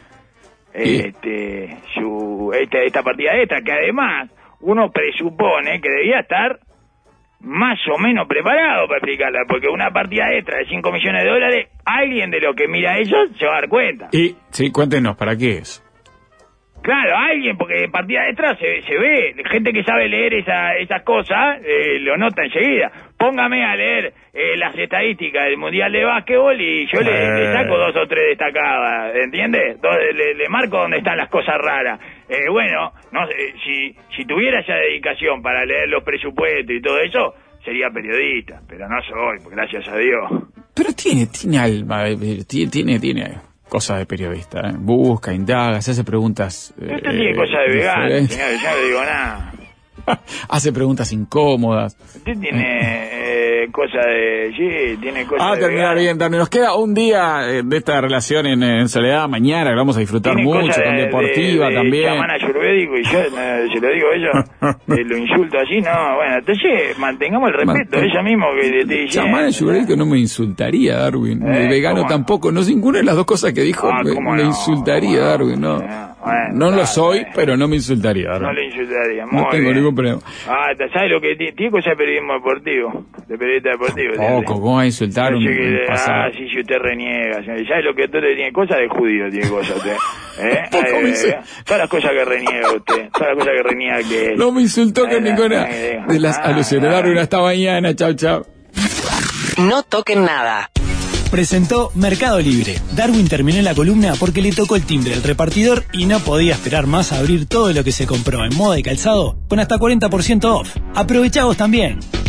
Esta partida extra, que además uno presupone que debía estar más o menos preparado para explicarla, porque una partida extra de $5 millones, alguien de lo que mira eso se va a dar cuenta. Y, sí, cuéntenos, ¿para qué es? Claro, alguien, porque partida extra se ve, gente que sabe leer esas cosas, lo nota enseguida. Póngame a leer las estadísticas del Mundial de Básquetbol y yo le saco 2 o 3 destacadas, ¿entiendes? Le marco dónde están las cosas raras. Bueno, no si tuviera esa dedicación para leer los presupuestos y todo eso, sería periodista, pero no soy, gracias a Dios. Pero tiene alma, tiene cosas de periodista, busca, indaga, se hace preguntas. Usted tiene cosas de vegano, señor, yo no le digo nada. Hace preguntas incómodas. Usted tiene cosas de... Sí, tiene cosas de terminar bien, también. Nos queda un día de esta relación en soledad. Mañana la vamos a disfrutar mucho, con deportiva también. Chamán ayurvédico, y yo se lo digo a ellos, lo insulto así, no, bueno, entonces mantengamos el respeto, ella mismo que te dice... Chamán ayurvédico no me insultaría, Darwin. El vegano tampoco, no, ninguna de las dos cosas que dijo me insultaría, Darwin, no. No lo soy, pero no me insultaría, Darwin. No le insultaría, no tengo ningún problema. ¿Sabes lo que tiene cosa de periodismo deportivo? De periodista deportivo. ¿Cómo va a insultar un pasado? Sí, si usted reniega. ¿Sabes lo que usted tiene cosas de judío? Tiene cosas usted. Todas las cosas que reniega usted. Todas las cosas que reniega que... No me insultó con ninguna de las alusiones. Darwin, hasta mañana. Chau, chau. No toquen nada. Presentó Mercado Libre. Darwin terminó la columna porque le tocó el timbre del repartidor y no podía esperar más a abrir todo lo que se compró en moda y calzado con hasta 40% off. Aprovechá vos también.